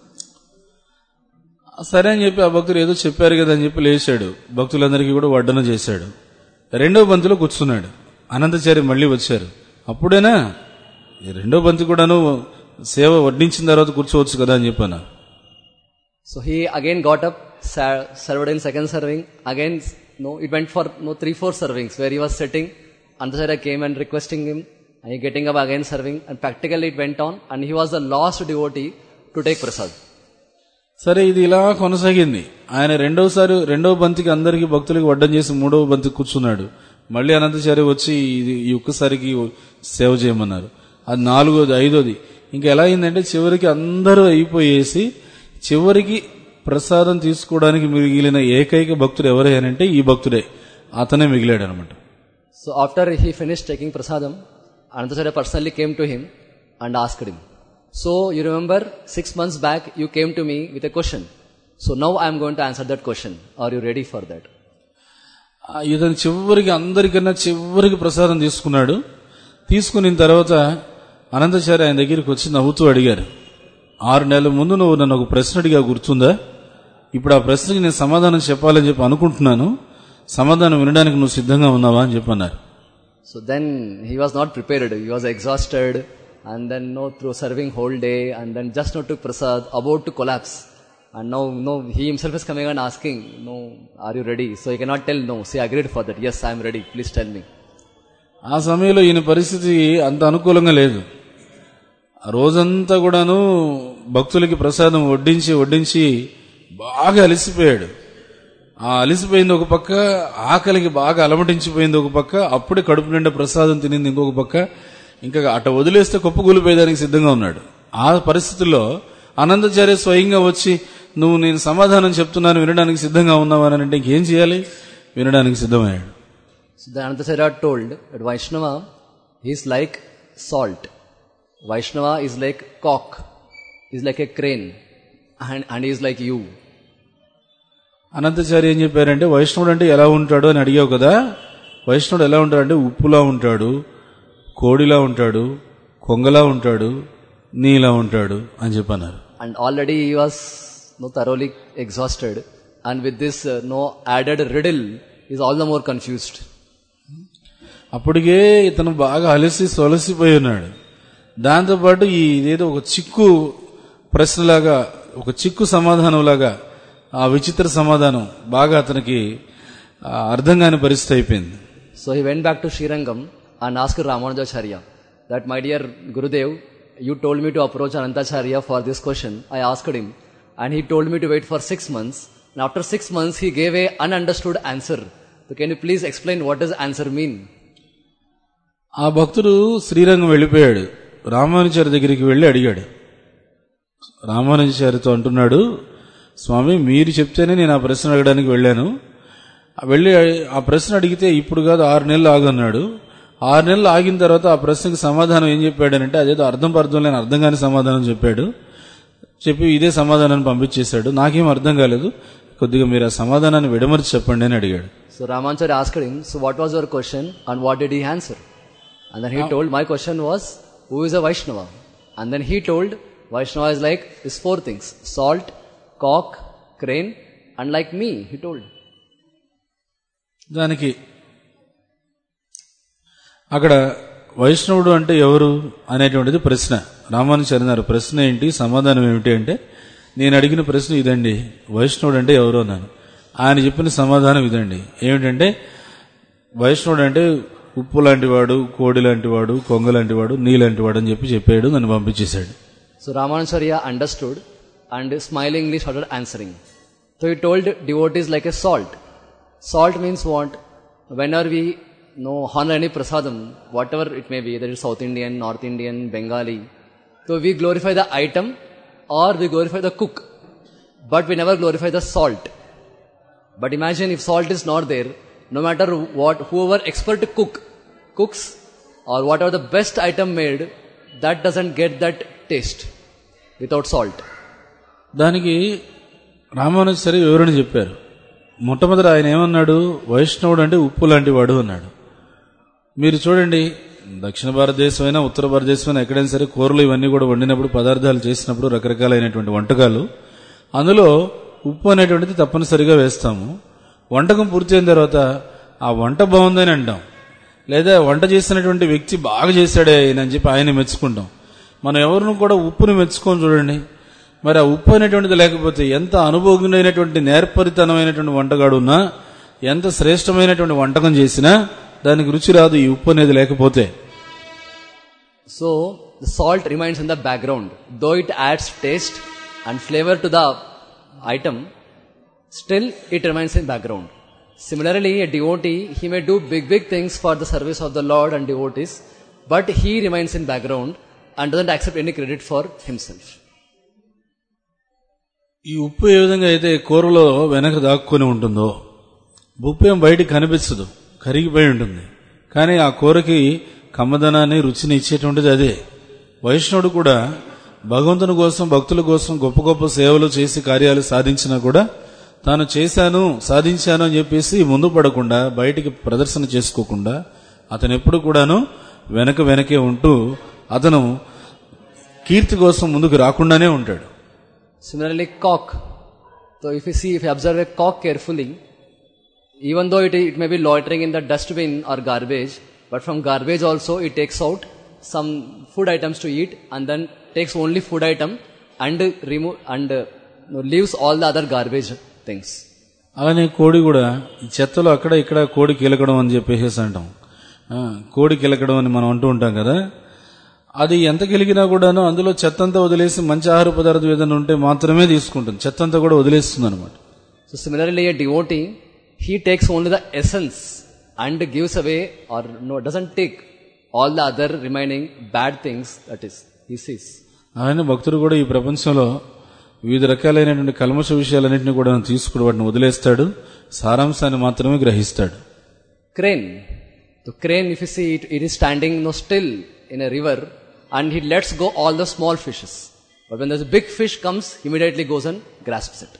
సరే అని చెప్పి ఆ భక్తులు ఏదో చెప్పారు కదా అని చెప్పి లేచాడు. భక్తులందరికీ కూడా వడ్డన చేశాడు. రెండో బంతిలో కూర్చున్నాడు. అనంతాచార్య మళ్ళీ వచ్చారు. అప్పుడేనా రెండో బంతి కూడాను సేవ వడ్డించిన తర్వాత కూర్చోవచ్చు కదా అని చెప్పాను. So he again got up, served in second serving. Again, no, it went for no three, four servings where he was sitting. Anantacharya came and requesting him, and he getting up again serving, and practically it went on, and he was the last devotee to take prasad. సరే, ఇది ఇలా కొనసాగింది. ఆయన రెండోసారి రెండో బంతికి అందరికి భక్తులకి వడ్డం చేసి మూడవ బంతికి కూర్చున్నాడు. మళ్ళీ అనంతాచార్య వచ్చి ఇది ఈ ఒక్కసారికి సేవ చేయమన్నారు. అది నాలుగోది, ఐదోది. ఇంకా ఎలా అయిందంటే చివరికి అందరూ అయిపోయేసి చివరికి ప్రసాదం తీసుకోవడానికి మిగిలిన ఏకైక భక్తుడు ఎవరైనంటే ఈ భక్తుడే, అతనే మిగిలాడు అనమాట. So after he finished taking prasadam, Anantacharya personally came to him and asked him, so you remember six months back you came to me with a question, so now I am going to answer that question, are you ready for that? ఇతను చివరికి అందరికన్నా చివరికి ప్రసాదం తీసుకున్నాడు. తీసుకున్న తర్వాత అనంతాచార్య ఆయన దగ్గరికి వచ్చి నవ్వుతూ అడిగారు, ఆరు నెలల ముందు నువ్వు నన్ను ఒక ప్రశ్న అడిగా గుర్తుందా? ఇప్పుడు ఆ ప్రశ్నకి నేను సమాధానం చెప్పాలని చెప్పి అనుకుంటున్నాను. సమాధానం వినడానికి నువ్వు సిద్ధంగా ఉన్నావా అని చెప్పన్నారు. So then he was not prepared. He was exhausted, and then no through serving whole day, and then just not took prasad, about to collapse. And now, no, he himself is coming and asking, no, are you ready? So he cannot tell no. So he agreed for that. Yes, I am ready. Please tell me. ఆ సమయంలో ఈయన పరిస్థితి అంత అనుకూలంగా లేదు. ఆ రోజంతా కూడాను భక్తులకి ప్రసాదం వడ్డించి వడ్డించి బాగా అలసిపోయాడు. ఆ అలసిపోయింది ఒక పక్క, ఆకలికి బాగా అలమటించిపోయింది ఒక పక్క, అప్పుడే కడుపు నిండా ప్రసాదం తినింది ఇంకొక పక్క. ఇంకా అట వదిలేస్తే కుప్పకూలిపోయేదానికి సిద్ధంగా ఉన్నాడు. ఆ పరిస్థితుల్లో అనంతాచార్య స్వయంగా వచ్చి నువ్వు నేను సమాధానం చెప్తున్నాను వినడానికి సిద్ధంగా ఉన్నావా అని అంటే ఇంకేం చేయాలి? వినడానికి సిద్ధమయ్యాడు. So the Anantacharya told that Vaishnava is like salt. Vaishnava is like cock, is like a crane, and, and he is like you. Anantacharya ఏం చెప్పారంటే వైష్ణవుడు అంటే ఎలా ఉంటాడు అని అడిగావు కదా. వైష్ణవుడు ఎలా ఉంటాడంటే ఉప్పులా ఉంటాడు, కోడిలా ఉంటాడు, కొంగలా ఉంటాడు, నీలా ఉంటాడు అని చెప్పన్నారు. And already he was no thoroughly exhausted, and with this uh, no added riddle, he is all the more confused. అప్పటికే ఇతను బాగా అలసి సొలసిపోయి ఉన్నాడు. దాంతోపాటు ఈ ఇదేదో ఒక చిక్కు ప్రశ్నలాగా, ఒక చిక్కు సమాధానం లాగా, ఆ విచిత్ర సమాధానం బాగా అతనికి అర్థం కాని పరిస్థితి అయిపోయింది. So he went back to Srirangam and asked Ramanujacharya that, my dear Gurudev, you told me to approach Anantacharya for this question. I asked him, and he told me to wait for six months. And after six months, he gave a ununderstood answer. So can you please explain what does answer mean? ఆ భక్తుడు శ్రీరంగం వెళ్ళిపోయాడు. రామానుచారి దగ్గరికి వెళ్ళి అడిగాడు. రామానుచారితో అంటున్నాడు, స్వామి మీరు చెప్తేనే నేను ఆ ప్రశ్న అడగడానికి వెళ్ళాను. వెళ్ళి ఆ ప్రశ్న అడిగితే ఇప్పుడు కాదు ఆరు నెలలు ఆగన్నాడు. ఆరు నెలలు ఆగిన తర్వాత ఆ ప్రశ్నకి సమాధానం ఏం చెప్పాడనంటే అదేదో అర్థం పర్థం లేని అర్థం కాని సమాధానం చెప్పాడు. చెప్పి ఇదే సమాధానాన్ని పంపించేశాడు. నాకేం అర్థం కాలేదు, కొద్దిగా మీరు ఆ సమాధానాన్ని విడమర్చి చెప్పండి అని అడిగాడు. So Ramanchari asked him, so what was your question and what did he answer? And then he ah. told, my question was, who is a Vaishnava? And then he told, Vaishnava is like, is four things, salt, cock, crane and like me, he told. దానికి అక్కడ వైష్ణవుడు అంటే ఎవరు అనేటువంటిది ప్రశ్న. రామానుచారి అన్నారు, ప్రశ్న ఏంటి సమాధానం ఏమిటి అంటే, నేను అడిగిన ప్రశ్న ఇదండి, వైష్ణవుడు అంటే ఎవరు అన్నాను. ఆయన చెప్పిన సమాధానం ఇదండి, ఏమిటంటే వైష్ణవుడు అంటే ఉప్పు లాంటివాడు, కోడి లాంటివాడు, కొంగ లాంటివాడు, నీ లాంటివాడు అని చెప్పి చెప్పాడు, నన్ను పంపించేశాడు. So Ramanacharya understood and smilingly started answering. So he told devotees like a salt. Salt means what? Whenever we know honor any prasadam, whatever it may be, whether it's South Indian, North Indian, Bengali, so we glorify the item or we glorify the cook, but we never glorify the salt. But imagine if salt is not there, no matter what, whoever expert cook cooks or whatever the best item made, that doesn't get that taste without salt. దానికి రామానుజాచార్య వివరణ చెప్పారు. మొట్టమొదటి ఆయన ఏమన్నాడు, వైష్ణవుడు అంటే ఉప్పు లాంటి వాడు అన్నాడు. మీరు చూడండి, దక్షిణ భారతదేశం అయినా ఉత్తర భారతదేశం అయినా ఎక్కడైనా సరే కూరలు ఇవన్నీ కూడా వండినప్పుడు, పదార్థాలు చేసినప్పుడు రకరకాలైనటువంటి వంటకాలు, అందులో ఉప్పు అనేటువంటిది తప్పనిసరిగా వేస్తాము. వంటకం పూర్తి అయిన తర్వాత ఆ వంట బాగుందని అంటాం, లేదా వంట చేసినటువంటి వ్యక్తి బాగా చేశాడే అని చెప్పి ఆయన మెచ్చుకుంటాం. మనం ఎవరిని కూడా ఉప్పుని మెచ్చుకొని చూడండి. మరి ఆ ఉప్పు అనేటువంటిది లేకపోతే ఎంత అనుభవజ్ఞుడైనటువంటి నేర్పరితనమైనటువంటి వంటగాడు ఉన్నా, ఎంత శ్రేష్టమైనటువంటి వంటకం చేసినా దానికి రుచి రాదు ఈ ఉప్పు అనేది లేకపోతే. So the salt remains in the background, though it adds taste and flavor to the item, still it remains in background. Similarly, a devotee, he may do big big things for the service of the Lord and devotees, but he remains in background and doesn't accept any credit for himself. ఈ ఉప్పు ఏ విధంగా అయితే కూరలో వెనక దాక్కుని ఉంటుందో, ఉప్పు ఏం బయటికి కనిపించదు, కరిగిపోయి ఉంటుంది, కానీ ఆ కూరకి కమ్మదనాన్ని రుచిని ఇచ్చేటువంటిది అదే. వైష్ణవుడు కూడా భగవంతుని కోసం, భక్తుల కోసం గొప్ప గొప్ప సేవలు చేసి కార్యాలు సాధించినా కూడా తాను చేశాను, సాధించాను అని చెప్పేసి ముందు పడకుండా, బయటికి ప్రదర్శన చేసుకోకుండా అతను ఎప్పుడు కూడాను వెనక వెనకే ఉంటూ అతను కీర్తి కోసం ముందుకు రాకుండానే ఉంటాడు. Similarly, cock. So if you see, if you observe a cock carefully, even though it, it may be loitering in the dustbin or garbage, but from garbage also it takes out some food items to eat and then takes only food item and remove and uh, leaves all the other garbage things. అలానే కోడి కూడా ఈ చెత్తలో అక్కడ ఇక్కడ కోడి కిలకడం అని చెప్పేసి అంటాం. కోడి కిలకడం అని మనం అంటూ ఉంటాం కదా. అది ఎంత కిలికినా కూడాను అందులో చెత్తంతా వదిలేసి మంచి ఆహార పదార్థం ఏదైనా ఉంటే మాత్రమే తీసుకుంటుంది, చెత్తంతా కూడా వదిలేస్తుంది అనమాట. So similarly a devotee, he takes only the essence and gives away or no doesn't take all the other remaining bad things that is he sees. ఆయన భక్తుడు కూడా ఈ ప్రపంచంలో వివిధ రకాలైనటువంటి కల్మష విషయాలన్నింటినీ కూడా తీసుకుని వాటిని వదిలేస్తాడు, సారాంశాన్ని మాత్రమే గ్రహిస్తాడు. Crane. The crane, if you see it, it is standing no still in a river and he lets go all the small fishes. But when there's a big fish comes, he immediately goes and grasps it.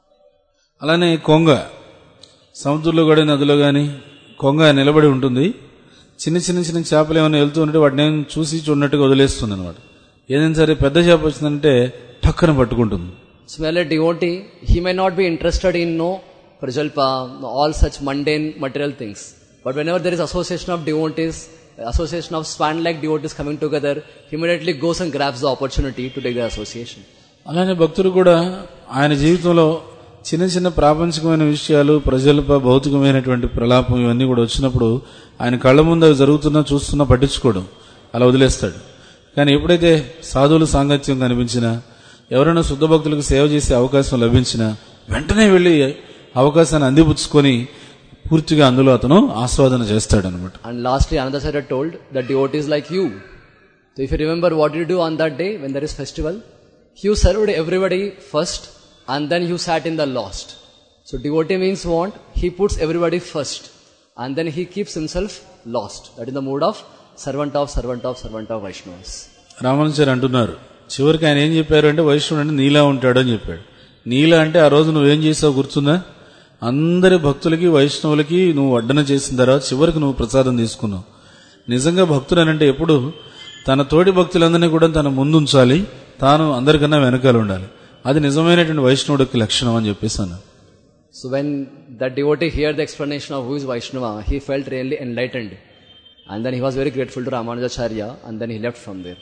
అలానే కొంగ సముద్రంలో కూడా నదిలో కానీ కొంగ నిలబడి ఉంటుంది. చిన్న చిన్న చిన్న చేపలు ఏమైనా వెళ్తూ ఉంటే వాటిని చూసి చూడనట్టుగా వదిలేస్తుంది అనమాట. ఏదైనా సరే పెద్ద చేప వచ్చిందంటే టక్కన పట్టుకుంటుంది. Similarly, devotee, he may not be interested in no prajalpa, all such mundane material things. But whenever there is association of devotees, association of swan-like devotees coming together, he immediately goes and grabs the opportunity to take the association. అలానే భక్తులు కూడా ఆయన జీవితంలో చిన్న చిన్న ప్రాపంచికమైన విషయాలు, ప్రజల్ప భౌతికమైనటువంటి ప్రలాపం ఇవన్నీ కూడా వచ్చినప్పుడు ఆయన కళ్ళ ముందు అవి జరుగుతున్నా చూస్తున్నా పట్టించుకోవడం, అలా వదిలేస్తాడు. కానీ ఎప్పుడైతే సాధువుల సాంగత్యం కనిపించినా, ఎవరైనా శుద్ధ భక్తులకు సేవ చేసే అవకాశం లభించినా వెంటనే వెళ్ళి అవకాశాన్ని అందిపుచ్చుకొని పూర్తిగా అందులో అతను ఆస్వాదన చేస్తాడనమాట. And lastly, Anandacharya told that devotees like you. So if you remember what did you do on that day when there is festival, you served everybody first and then you sat in the last. So devotee means what? He puts everybody first and then he keeps himself lost. That is the mood of servant of servant of servant of Vaishnavas. Ramanujacharya అంటున్నారు, చివరికి ఆయన ఏం చెప్పారు అంటే వైష్ణవుడు అంటే నీలా ఉంటాడు అని చెప్పాడు. నీలా అంటే ఆ రోజు నువ్వేం చేసావు గుర్తుందా? అందరి భక్తులకి వైష్ణవులకి నువ్వు వడ్డన చేసిన తర్వాత చివరికి నువ్వు ప్రసాదం తీసుకున్నావు. నిజంగా భక్తుడు అంటే ఎప్పుడు తన తోటి భక్తులందరినీ కూడా తన ముందుంచాలి, తాను అందరికన్నా వెనకాల ఉండాలి. అది నిజమైనటువంటి వైష్ణవుడికి లక్షణం అని చెప్పేసాను. So when that devotee heard the explanation of who is Vaishnava, he felt really enlightened. And then he was very grateful to Ramanujacharya and then he left from there.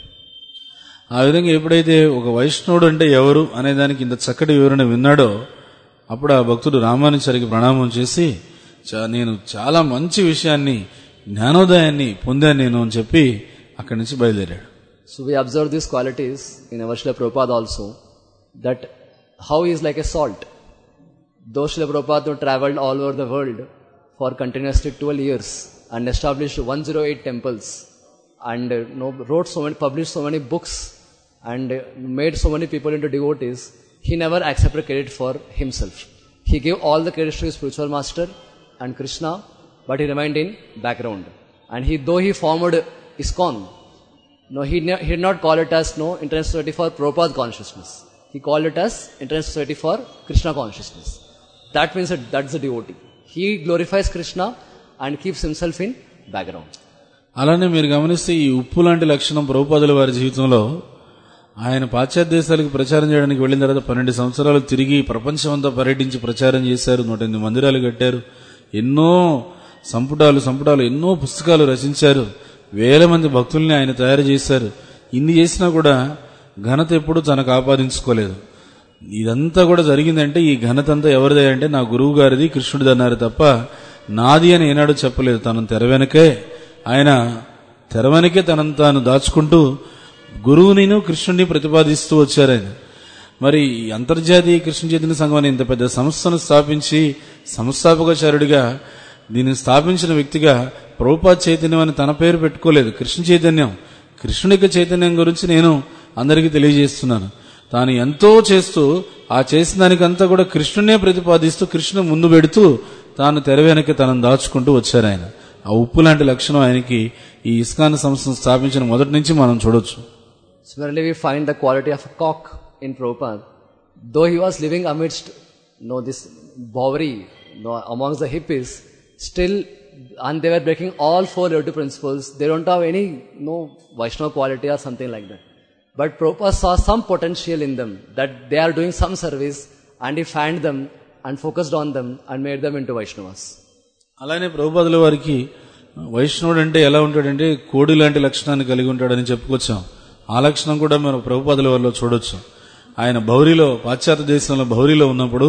ఆ విధంగా ఎప్పుడైతే ఒక వైష్ణవుడు అంటే ఎవరు అనే దానికి ఇంత చక్కటి వివరణ విన్నాడో అప్పుడు ఆ భక్తుడు రామానుజాచార్యకి ప్రణామం చేసి, నేను చాలా మంచి విషయాన్ని జ్ఞానోదయాన్ని పొందాను నేను అని చెప్పి అక్కడి నుంచి బయలుదేరాడు. So we observe these qualities in our Srila Prabhupada also, that how he is like a salt. Though Srila Prabhupada travelled all over the world for continuously twelve years and established one hundred eight temples and uh, no, wrote so many, published so many books and uh, made so many people into devotees, he never accepted credit for himself. He gave all the credits to his spiritual master and Krishna, but he remained in background. And he, though he formed ISKCON, no, he, ne- he did not call it as no International Society for Prabhupada Consciousness. He called it as International Society for Krishna Consciousness. That means that that's a devotee. He glorifies Krishna and keeps himself in background. అలానే మీరు గమనిస్తే ఈ ఉప్పు లాంటి లక్షణం ప్రభుపాదుల వారి జీవితంలో, ఆయన పాశ్చాత్య దేశాలకు ప్రచారం చేయడానికి వెళ్లిన తర్వాత పన్నెండు సంవత్సరాలు తిరిగి ప్రపంచమంతా పర్యటించి ప్రచారం చేశారు. నూట ఎనిమిది మందిరాలు కట్టారు. ఎన్నో సంపుటాలు సంపుటాలు ఎన్నో పుస్తకాలు రచించారు. వేల మంది భక్తుల్ని ఆయన తయారు చేశారు. ఇన్ని చేసినా కూడా ఘనత ఎప్పుడు తనకు ఆపాదించుకోలేదు. ఇదంతా కూడా జరిగిందంటే ఈ ఘనత అంతా ఎవరిదే అంటే నా గురువు గారిది, కృష్ణుడిది అన్నారు తప్ప నాది అని ఏనాడు చెప్పలేదు. తన తెర వెనకే ఆయన తెర వెనకే తనను తాను దాచుకుంటూ గురువునిను కృష్ణుడిని ప్రతిపాదిస్తూ వచ్చారు ఆయన. మరి అంతర్జాతీయ కృష్ణ చైతన్య సంఘం అనే ఇంత పెద్ద సంస్థను స్థాపించి సంస్థాపకాచార్యుడిగా దీన్ని స్థాపించిన వ్యక్తిగా ప్రభుపాద చైతన్యం అని తన పేరు పెట్టుకోలేదు. కృష్ణ చైతన్యం, కృష్ణుడి యొక్క చైతన్యం గురించి నేను అందరికీ తెలియజేస్తున్నాను. తాను ఎంతో చేస్తూ ఆ చేసిన దానికంతా కూడా కృష్ణునే ప్రతిపాదిస్తూ కృష్ణుని ముందు పెడుతూ తాను తెర వెనక తనను దాచుకుంటూ వచ్చారు ఆయన. ఆ ఉప్పు లాంటి లక్షణం ఆయనకి ఈ ఇస్కాన్ సంస్థను స్థాపించిన మొదటి నుంచి మనం చూడొచ్చు. Similarly, we find the quality of a cock in Prabhupada. Though he was living amidst no, this Bowery, no, amongst the hippies, still, and they were breaking all four relative principles. They don't have any no Vaishnava quality or something like that. But Prabhupada saw some potential in them, that they are doing some service, and he found them and focused on them and made them into Vaishnavas. అలానే ప్రభుపాదుల వారికి వైష్ణవుడు అంటే ఎలా ఉంటాడంటే కోడి లాంటి లక్షణాన్ని కలిగి ఉంటాడని చెప్పుకొచ్చాం. ఆ లక్షణం కూడా మనం ప్రభుపాదుల వారిలో చూడొచ్చు. ఆయన బౌరిలో, పాశ్చాత్య దేశంలో బౌరిలో ఉన్నప్పుడు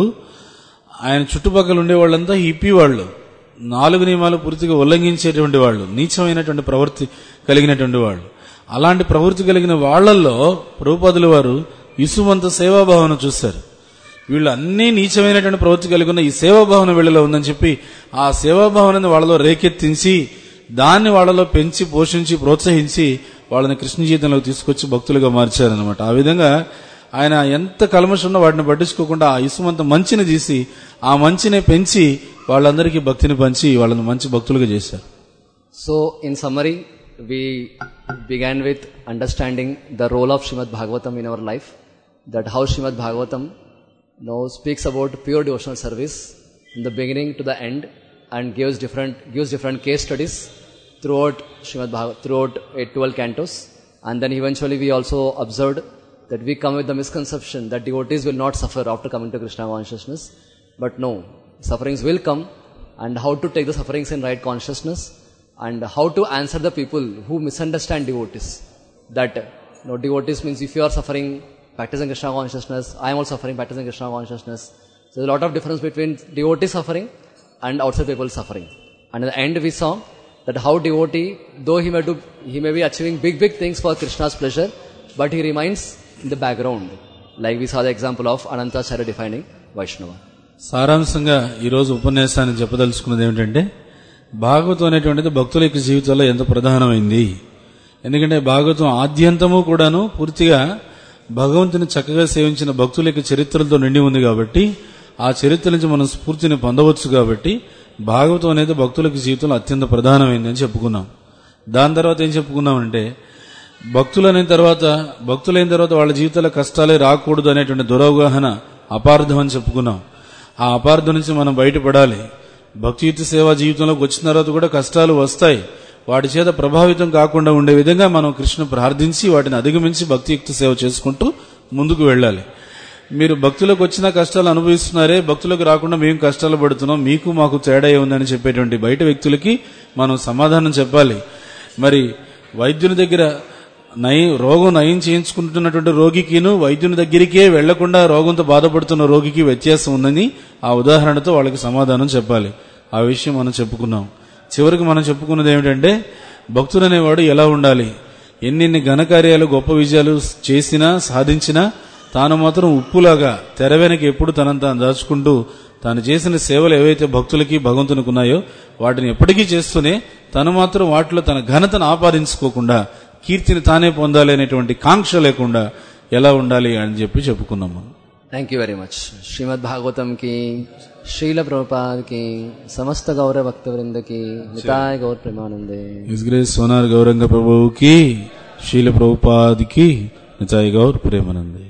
ఆయన చుట్టుపక్కల ఉండే వాళ్ళంతా హిప్పీ వాళ్ళు, నాలుగు నియమాలు పూర్తిగా ఉల్లంఘించేటువంటి వాళ్ళు, నీచమైనటువంటి ప్రవృత్తి కలిగినటువంటి వాళ్ళు. అలాంటి ప్రవృత్తి కలిగిన వాళ్లల్లో ప్రభుపాదుల వారు ఇసుమంత సేవాభావన చూశారు. వీళ్ళు అన్ని నీచమైనటువంటి ప్రవృత్తి కలిగి ఉన్న ఈ సేవాభావన వీళ్ళలో ఉందని చెప్పి ఆ సేవాభావనని వాళ్ళలో రేకెత్తించి దాన్ని వాళ్ళలో పెంచి పోషించి ప్రోత్సహించి వాళ్ళని కృష్ణ జీవితంలోకి తీసుకొచ్చి భక్తులుగా మార్చారనమాట. ఆ విధంగా ఆయన ఎంత కల్మషం ఉన్నా వాటిని పట్టించుకోకుండా ఆ ఇసుమంత మంచిని తీసి ఆ మంచిని పెంచి వాళ్ళందరికీ భక్తిని పంచి వాళ్ళని మంచి భక్తులుగా చేశారు. So in summary we began with understanding the role of Srimad Bhagavatam in our life, that how Srimad Bhagavatam now speaks about pure devotional service from the beginning to the end and gives different gives different case studies throughout Srimad Bhagavatam, throughout twelve cantos. And then eventually we also observed that we come with the misconception that devotees will not suffer after coming to Krishna consciousness. But no, sufferings will come, and how to take the sufferings in right consciousness, and how to answer the people who misunderstand devotees. That no, devotees means if you are suffering practicing Krishna consciousness, I am also suffering practicing Krishna consciousness. So there is a lot of difference between devotee suffering and outside people suffering. And in the end we saw that how devotee, though he may do, he may be achieving big big things for Krishna's pleasure, but he remains in the background. Like we saw the example of Anantacharya defining, Vaishnava. సారాంశంగా ఈరోజు ఉపన్యాసాన్ని చెప్పదలుచుకున్నది ఏమిటంటే, భాగవతం అనేటువంటిది భక్తుల యొక్క జీవితంలో ఎంత ప్రధానమైంది. ఎందుకంటే భాగవతం ఆద్యంతము కూడాను పూర్తిగా భగవంతుని చక్కగా సేవించిన భక్తుల యొక్క చరిత్రలతో నిండి ఉంది కాబట్టి, ఆ చరిత్ర నుంచి మనం స్ఫూర్తిని పొందవచ్చు. కాబట్టి భాగవతం అనేది భక్తులకి జీవితంలో అత్యంత ప్రధానమైందని చెప్పుకున్నాం. దాని తర్వాత ఏం చెప్పుకున్నామంటే, భక్తులైన తర్వాత భక్తులైన తర్వాత వాళ్ళ జీవితాల కష్టాలే రాకూడదు అనేటువంటి దురవగాహన అపార్థం అని చెప్పుకున్నాం. ఆ అపార్థం నుంచి మనం బయటపడాలి. భక్తియుక్త సేవా జీవితంలోకి వచ్చిన తర్వాత కూడా కష్టాలు వస్తాయి. వాటి చేత ప్రభావితం కాకుండా ఉండే విధంగా మనం కృష్ణ ప్రార్థించి వాటిని అధిగమించి భక్తియుక్త సేవ చేసుకుంటూ ముందుకు వెళ్ళాలి. మీరు భక్తులకు వచ్చిన కష్టాలు అనుభవిస్తున్నారే, భక్తులకు రాకుండా మేము కష్టాలు పడుతున్నాం, మీకు మాకు తేడా ఉందని చెప్పేటువంటి బయట వ్యక్తులకి మనం సమాధానం చెప్పాలి. మరి వైద్యుని దగ్గర నయం రోగం నయం చేయించుకుంటున్నటువంటి రోగికిను వైద్యుని దగ్గరికే వెళ్లకుండా రోగంతో బాధపడుతున్న రోగికి వ్యత్యాసం ఉందని ఆ ఉదాహరణతో వాళ్ళకి సమాధానం చెప్పాలి. ఆ విషయం మనం చెప్పుకున్నాం. చివరికి మనం చెప్పుకున్నది ఏమిటంటే, భక్తుడు అనేవాడు ఎలా ఉండాలి. ఎన్నెన్ని ఘనకార్యాలు గొప్ప విజయాలు చేసినా సాధించినా తాను మాత్రం ఉప్పులాగా తెర వెనక ఎప్పుడు తనంతా దాచుకుంటూ తాను చేసిన సేవలు ఏవైతే భక్తులకి భగవంతునికి ఉన్నాయో వాటిని ఎప్పటికీ చేస్తూనే తను మాత్రం వాటిలో తన ఘనతను ఆపాదించుకోకుండా కీర్తిని తానే పొందాలి అనేటువంటి కాంక్ష లేకుండా ఎలా ఉండాలి అని చెప్పి చెప్పుకున్నాం. Thank you very much. Srimad Bhagavatam కి, శ్రీల ప్రభుపాద్ కి, సమస్త గౌరవ భక్త వృంద కి, నితాయ గౌర్ ప్రేమానందే. హిస్ గ్రేస్ సోనార్ గౌరంగ ప్రభువుకి, శ్రీల ప్రభుపాద్ కి, నితాయ గౌర్ ప్రేమానందే.